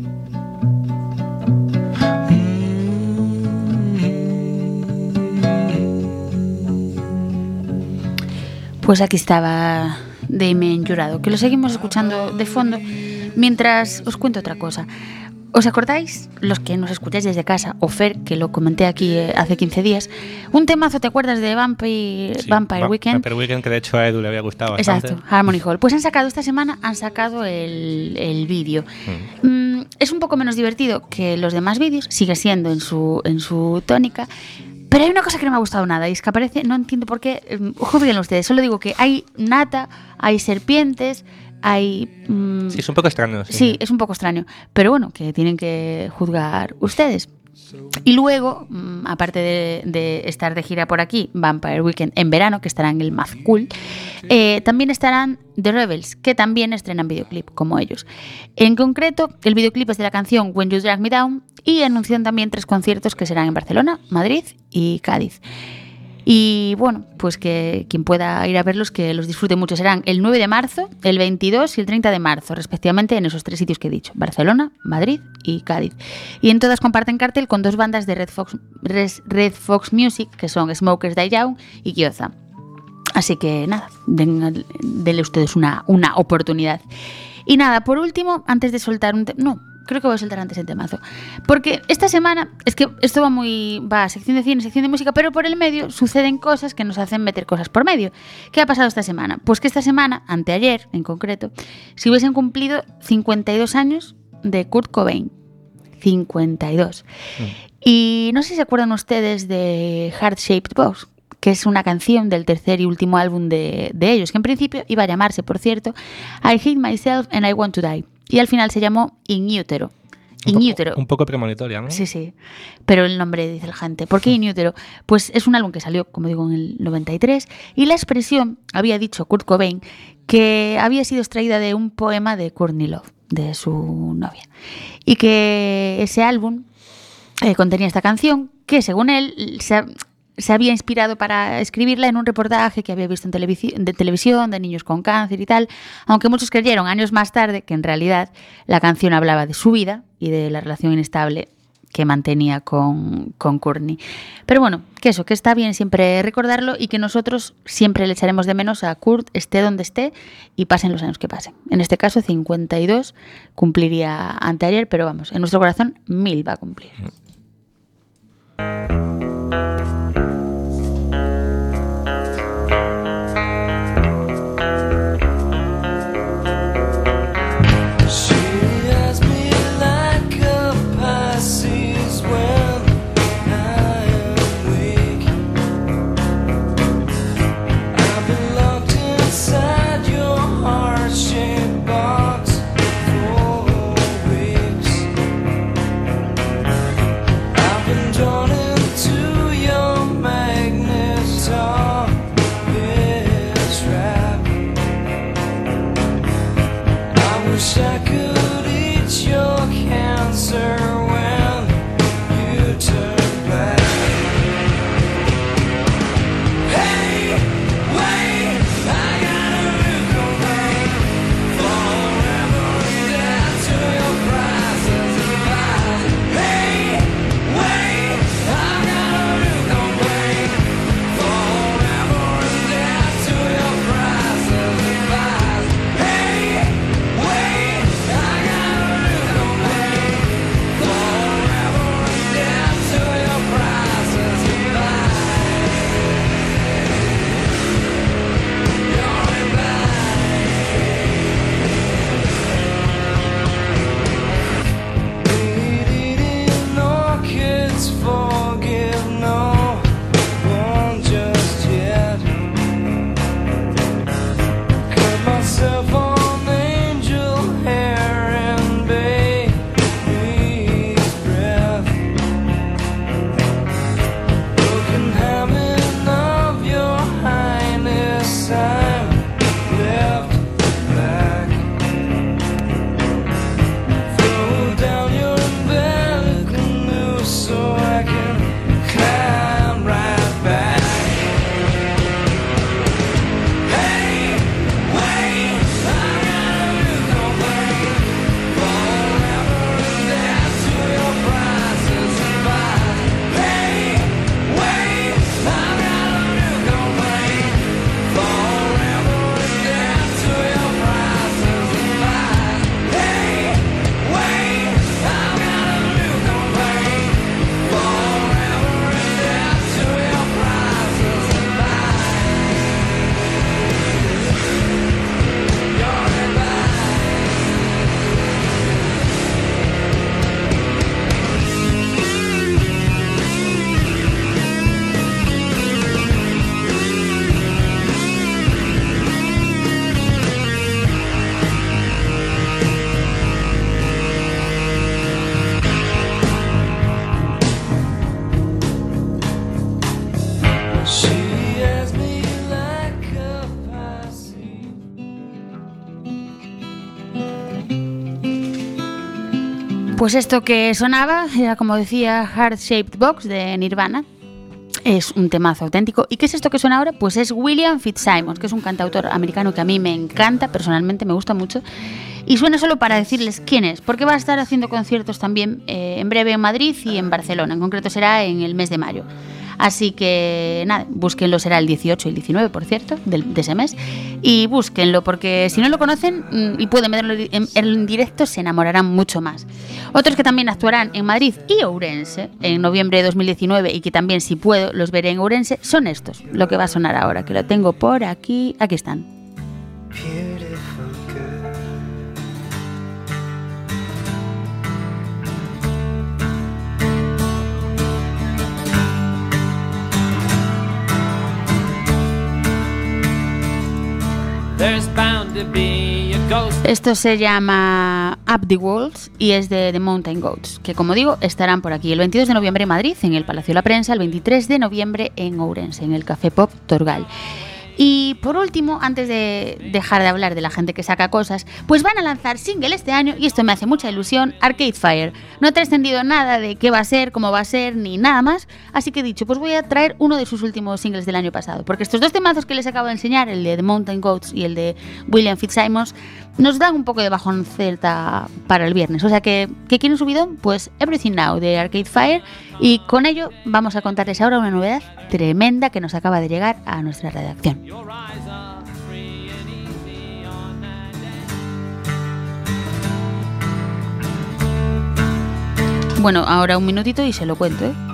Pues aquí estaba Damien Jurado, que lo seguimos escuchando de fondo mientras os cuento otra cosa. ¿Os acordáis, los que nos escucháis desde casa, o Fer, que lo comenté aquí hace 15 días, un temazo, ¿te acuerdas de Vampire Weekend? Vampire Weekend, que de hecho a Edu le había gustado bastante. Exacto, Harmony Hall. Pues esta semana han sacado el vídeo. Es un poco menos divertido que los demás vídeos, sigue siendo en su tónica, pero hay una cosa que no me ha gustado nada y es que aparece, no entiendo por qué, juzguenlo ustedes, solo digo que hay nata, hay serpientes, hay... Sí, es un poco extraño. Sí, es un poco extraño, pero bueno, que tienen que juzgar ustedes. Y luego, aparte de estar de gira por aquí, Vampire Weekend en verano, que estarán en el Mad Cool, también estarán The Rebels, que también estrenan videoclip, como ellos. En concreto, el videoclip es de la canción When You Drag Me Down y anuncian también 3 conciertos que serán en Barcelona, Madrid y Cádiz. Y bueno, pues que quien pueda ir a verlos, que los disfrute mucho. Serán el 9 de marzo, el 22 y el 30 de marzo, respectivamente, en esos 3 sitios que he dicho: Barcelona, Madrid y Cádiz. Y en todas comparten cartel con 2 bandas de Red Fox Music, que son Smokers Die Young y Gyoza. Así que nada, denle ustedes una oportunidad. Y nada, por último, antes de soltar creo que voy a soltar antes el temazo, porque esta semana, es que esto va a sección de cine, sección de música, pero por el medio suceden cosas que nos hacen meter cosas por medio. ¿Qué ha pasado esta semana? Pues que esta semana, anteayer en concreto, se hubiesen cumplido 52 años de Kurt Cobain. 52. Y no sé si se acuerdan ustedes de Heart Shaped Box, que es una canción del tercer y último álbum de ellos, que en principio iba a llamarse, por cierto, I Hate Myself and I Want to Die. Y al final se llamó In Utero. Un poco premonitoria, ¿no? Sí, sí. Pero el nombre dice la gente. ¿Por qué In Utero? Pues es un álbum que salió, como digo, en el 93. Y la expresión, había dicho Kurt Cobain, que había sido extraída de un poema de Courtney Love, de su novia. Y que ese álbum contenía esta canción, que según él se había inspirado para escribirla en un reportaje que había visto en televisión de niños con cáncer y tal, aunque muchos creyeron años más tarde que en realidad la canción hablaba de su vida y de la relación inestable que mantenía con Courtney. Pero bueno, que está bien siempre recordarlo y que nosotros siempre le echaremos de menos a Kurt, esté donde esté y pasen los años que pasen. En este caso 52 cumpliría anteayer, pero vamos, en nuestro corazón 1000 va a cumplir. Drawn into She has me like a posse. Pues esto que sonaba era, como decía, Heart Shaped Box de Nirvana. Es un temazo auténtico. ¿Y qué es esto que suena ahora? Pues es William Fitzsimmons, que es un cantautor americano que a mí me encanta, personalmente me gusta mucho. Y suena solo para decirles quién es, porque va a estar haciendo conciertos también en breve en Madrid y en Barcelona. En concreto será en el mes de mayo. Así que nada, búsquenlo, será el 18 y el 19, por cierto, de ese mes. Y búsquenlo, porque si no lo conocen y pueden verlo en directo, se enamorarán mucho más. Otros que también actuarán en Madrid y Ourense en noviembre de 2019 y que también, si puedo, los veré en Ourense, son estos. Lo que va a sonar ahora, que lo tengo por aquí. Aquí están. Beautiful girl. There's bound to be a ghost. Esto se llama Up the Walls y es de The Mountain Goats, que, como digo, estarán por aquí el 22 de noviembre en Madrid, en el Palacio de la Prensa, el 23 de noviembre en Ourense, en el Café Pop Torgal. Y por último, antes de dejar de hablar de la gente que saca cosas, pues van a lanzar single este año, y esto me hace mucha ilusión, Arcade Fire. No he trascendido nada de qué va a ser, cómo va a ser, ni nada más, así que he dicho, pues voy a traer uno de sus últimos singles del año pasado, porque estos dos temazos que les acabo de enseñar, el de The Mountain Goats y el de William Fitzsimmons, nos dan un poco de bajón celta para el viernes. O sea que ¿quieren subidón? Pues Everything Now de Arcade Fire, y con ello vamos a contarles ahora una novedad tremenda que nos acaba de llegar a nuestra redacción. Your eyes are free and easy on that day. Bueno, ahora un minutito y se lo cuento, ¿eh?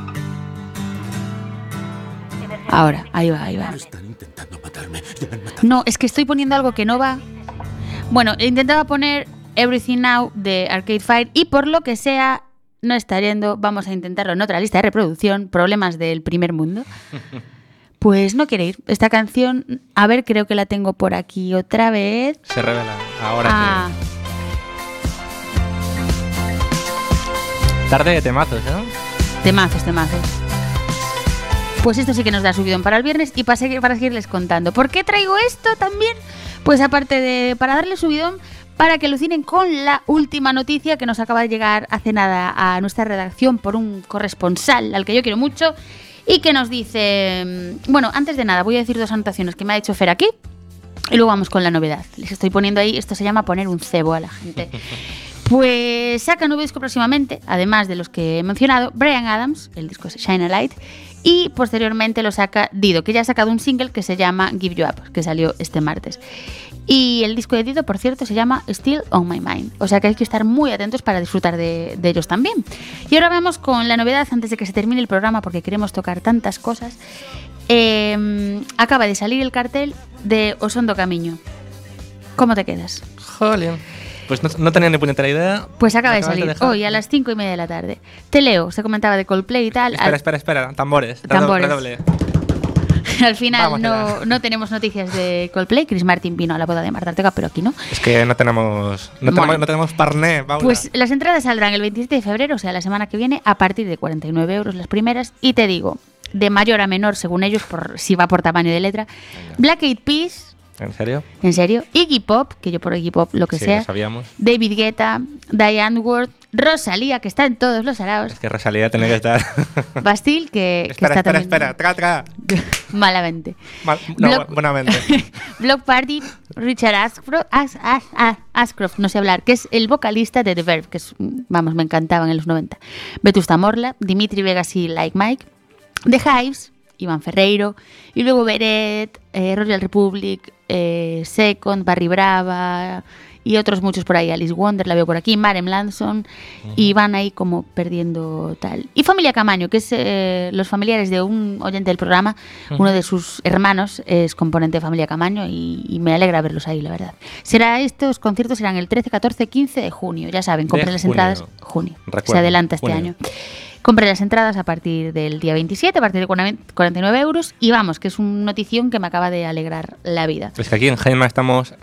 Ahora, ahí va. Están intentando matarme. Ya han matado. No, es que estoy poniendo algo que no va. Bueno, intentaba poner Everything Now de Arcade Fire y por lo que sea no está yendo. Vamos a intentarlo en otra lista de reproducción. Problemas del primer mundo. Pues no quiere ir. Esta canción, a ver, creo que la tengo por aquí otra vez. Se revela. Ahora Ah, sí. Tarde de temazos, ¿no? temazos. Pues esto sí que nos da subidón para el viernes y para seguirles contando. ¿Por qué traigo esto también? Pues aparte de para darle subidón, para que alucinen con la última noticia que nos acaba de llegar hace nada a nuestra redacción por un corresponsal al que yo quiero mucho y que nos dice... Bueno, antes de nada voy a decir dos anotaciones que me ha hecho Fer aquí y luego vamos con la novedad. Les estoy poniendo ahí, esto se llama poner un cebo a la gente. Pues saca un nuevo disco próximamente, además de los que he mencionado, Bryan Adams, el disco Shine a Light, y posteriormente lo saca Dido, que ya ha sacado un single que se llama Give You Up, que salió este martes. Y el disco de Dido, por cierto, se llama Still on My Mind, o sea que hay que estar muy atentos para disfrutar de ellos también. Y ahora vamos con la novedad antes de que se termine el programa, porque queremos tocar tantas cosas. Acaba de salir el cartel de Osondo Camiño. ¿Cómo te quedas? Jolín. Pues no tenía ni puñetera idea. Pues acaba de Me acabas salir dejar. hoy a las 5:30 de la tarde. Te leo, se comentaba de Coldplay y tal. Espera. Tambores. Tambores. Redoble. Al final Vamos allá. no tenemos noticias de Coldplay. Chris Martin vino a la boda de Marta Ortega, pero aquí no. Es que no tenemos parné, Paula. Pues las entradas saldrán el 27 de febrero, o sea, la semana que viene, a partir de 49 euros las primeras. Y te digo, de mayor a menor, según ellos, por si va por tamaño de letra. Black Eyed Peas, ¿En serio? ¿en serio? Iggy Pop, que yo por Iggy Pop lo que Sí, sea. lo sabíamos. David Guetta, Diane Ward, Rosalía, que está en todos los araos. Es que Rosalía tenía que estar. Bastille, que está también... Espera. Traga. Malamente. No, Block- buenamente. Block Party, Richard Ashcroft, no sé hablar, que es el vocalista de The Verve, que es, vamos, me encantaban en los 90. Vetusta Morla, Dimitri Vegas y Like Mike, The Hives, Iván Ferreiro, y luego Beret, Royal Republic, Second, Barry Brava y otros muchos por ahí. Alice Wonder la veo por aquí, Maren Lanson, y van ahí como perdiendo tal. Y Familia Camaño, que es los familiares de un oyente del programa, uno de sus hermanos es componente de Familia Camaño y me alegra verlos ahí, la verdad. Estos conciertos serán el 13, 14, 15 de junio, ya saben, compren las junio. entradas. Junio, Recuerdo, se adelanta este junio. año. Compré las entradas a partir del día 27, a partir de 49 euros. Y vamos, que es una notición que me acaba de alegrar la vida. Es que aquí en Jaime estamos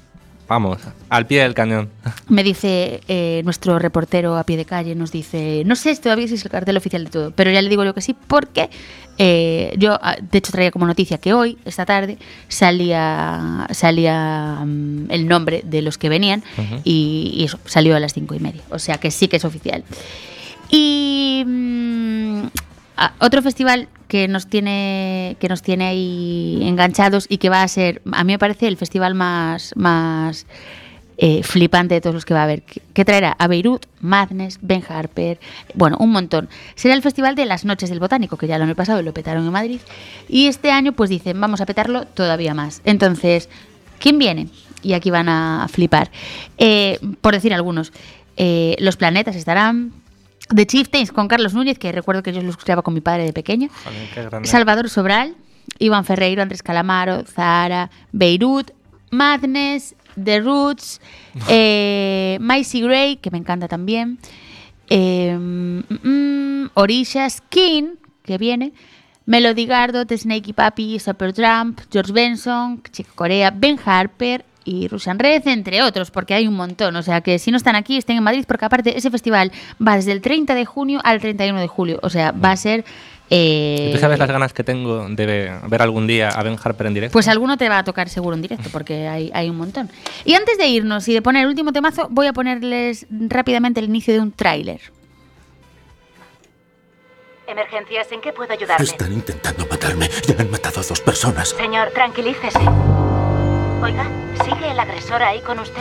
vamos, al pie del cañón. Me dice nuestro reportero a pie de calle, nos dice, no sé todavía si es el cartel oficial de todo, pero ya le digo yo que sí, porque yo, de hecho, traía como noticia que hoy, esta tarde, salía el nombre de los que venían y eso, salió a las 5:30, o sea que sí que es oficial. Y otro festival que nos tiene ahí enganchados y que va a ser, a mí me parece, el festival más flipante de todos los que va a haber, que traerá a Beirut, Madness, Ben Harper, bueno, un montón. Será el festival de las Noches del Botánico, que ya el año pasado lo petaron en Madrid, y este año pues dicen, vamos a petarlo todavía más. Entonces, ¿quién viene? Y aquí van a flipar. Por decir algunos, Los Planetas estarán, The Chieftains con Carlos Núñez, que recuerdo que yo lo escuchaba con mi padre de pequeño. Joder, qué grande. Salvador Sobral, Iván Ferreiro, Andrés Calamaro, Zahara, Beirut, Madness, The Roots, Macy Gray, que me encanta también, Orisha, Skin, que viene, Melody Gardot, Snakey Papi, Supertramp, George Benson, Chico Corea, Ben Harper y Russian Red, entre otros, porque hay un montón. O sea que si no están aquí, estén en Madrid, porque aparte ese festival va desde el 30 de junio al 31 de julio. O sea, va a ser... ¿Y tú sabes las ganas que tengo de ver algún día a Ben Harper en directo? Pues alguno te va a tocar seguro en directo, porque hay un montón. Y antes de irnos y de poner el último temazo, voy a ponerles rápidamente el inicio de un tráiler. Emergencias, ¿en qué puedo ayudarle? Están intentando matarme. Ya han matado a 2 personas. Señor, tranquilícese. Oiga, ¿sigue el agresor ahí con usted?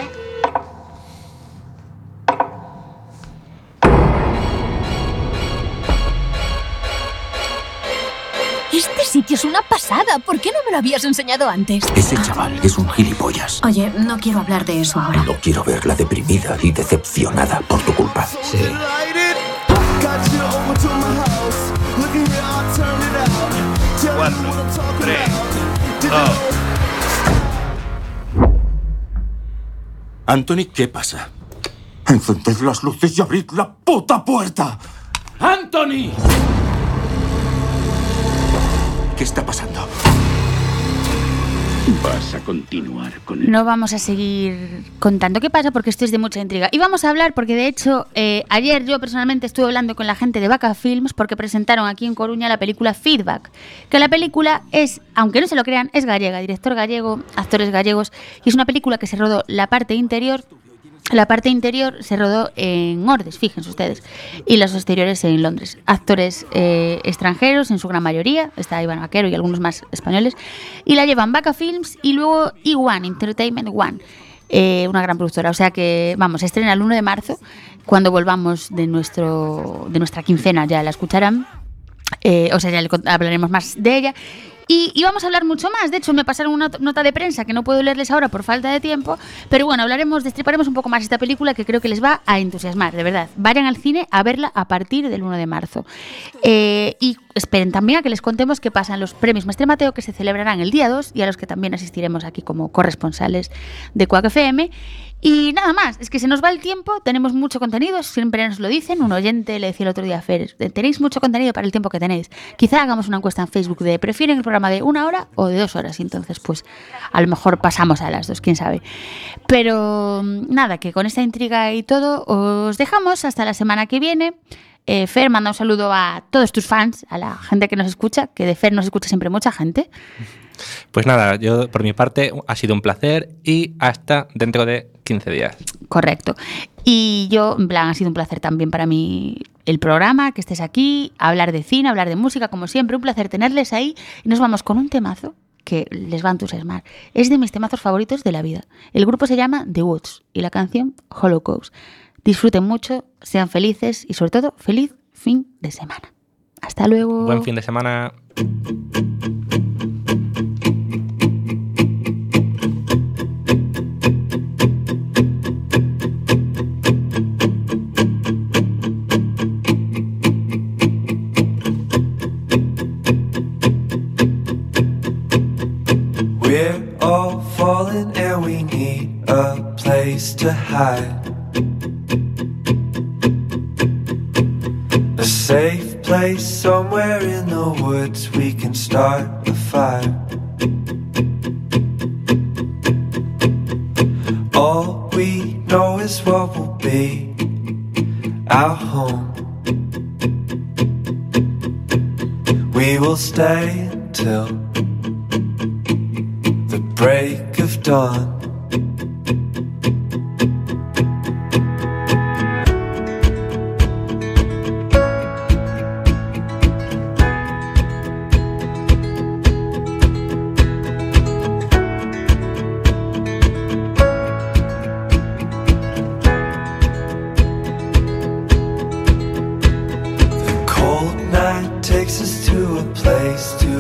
Este sitio es una pasada. ¿Por qué no me lo habías enseñado antes? Ese chaval es un gilipollas. Oye, no quiero hablar de eso ahora. No quiero verla deprimida y decepcionada por tu culpa. Sí. 4, 3, 2. Anthony, ¿qué pasa? Encended las luces y abrid la puta puerta. ¡Anthony! ¿Qué está pasando? Vas a continuar con él. No vamos a seguir contando qué pasa porque esto es de mucha intriga. Y vamos a hablar porque de hecho ayer yo personalmente estuve hablando con la gente de Vaca Films porque presentaron aquí en Coruña la película Feedback. Que la película es, aunque no se lo crean, es gallega, director gallego, actores gallegos. Y es una película que se rodó la parte interior. La parte interior se rodó en Ordes, fíjense ustedes, y los exteriores en Londres. Actores extranjeros, en su gran mayoría, está Iván Vaquero y algunos más españoles, y la llevan Vaca Films y luego E1, Entertainment One, una gran productora. O sea que, vamos, se estrena el 1 de marzo, cuando volvamos de nuestra quincena ya la escucharán, o sea, ya le hablaremos más de ella. Y vamos a hablar mucho más. De hecho, me pasaron una nota de prensa que no puedo leerles ahora por falta de tiempo. Pero bueno, destriparemos un poco más esta película que creo que les va a entusiasmar, de verdad. Vayan al cine a verla a partir del 1 de marzo. Y esperen también a que les contemos qué pasa en los premios Mestre Mateo, que se celebrarán el día 2 y a los que también asistiremos aquí como corresponsales de Quack FM. Y nada más, es que se nos va el tiempo, tenemos mucho contenido, siempre nos lo dicen. Un oyente le decía el otro día a Fer, tenéis mucho contenido para el tiempo que tenéis. Quizá hagamos una encuesta en Facebook de ¿prefieren el programa de 1 hora o de 2 horas? Y entonces pues a lo mejor pasamos a las 2, quién sabe. Pero nada, que con esta intriga y todo os dejamos hasta la semana que viene. Fer, manda un saludo a todos tus fans, a la gente que nos escucha, que de Fer nos escucha siempre mucha gente. Pues nada, yo por mi parte ha sido un placer y hasta dentro de 15 días. Correcto. Y yo, en plan, ha sido un placer también para mí el programa, que estés aquí, hablar de cine, hablar de música, como siempre, un placer tenerles ahí. Y nos vamos con un temazo que les va a entusiasmar. Es de mis temazos favoritos de la vida. El grupo se llama The Woods y la canción Holocaust. Disfruten mucho, sean felices y sobre todo, feliz fin de semana. Hasta luego. Buen fin de semana. We're all falling and we need a place to hide. A safe place somewhere in the woods we can start a fire. is what will be our home. We will stay until the break of dawn.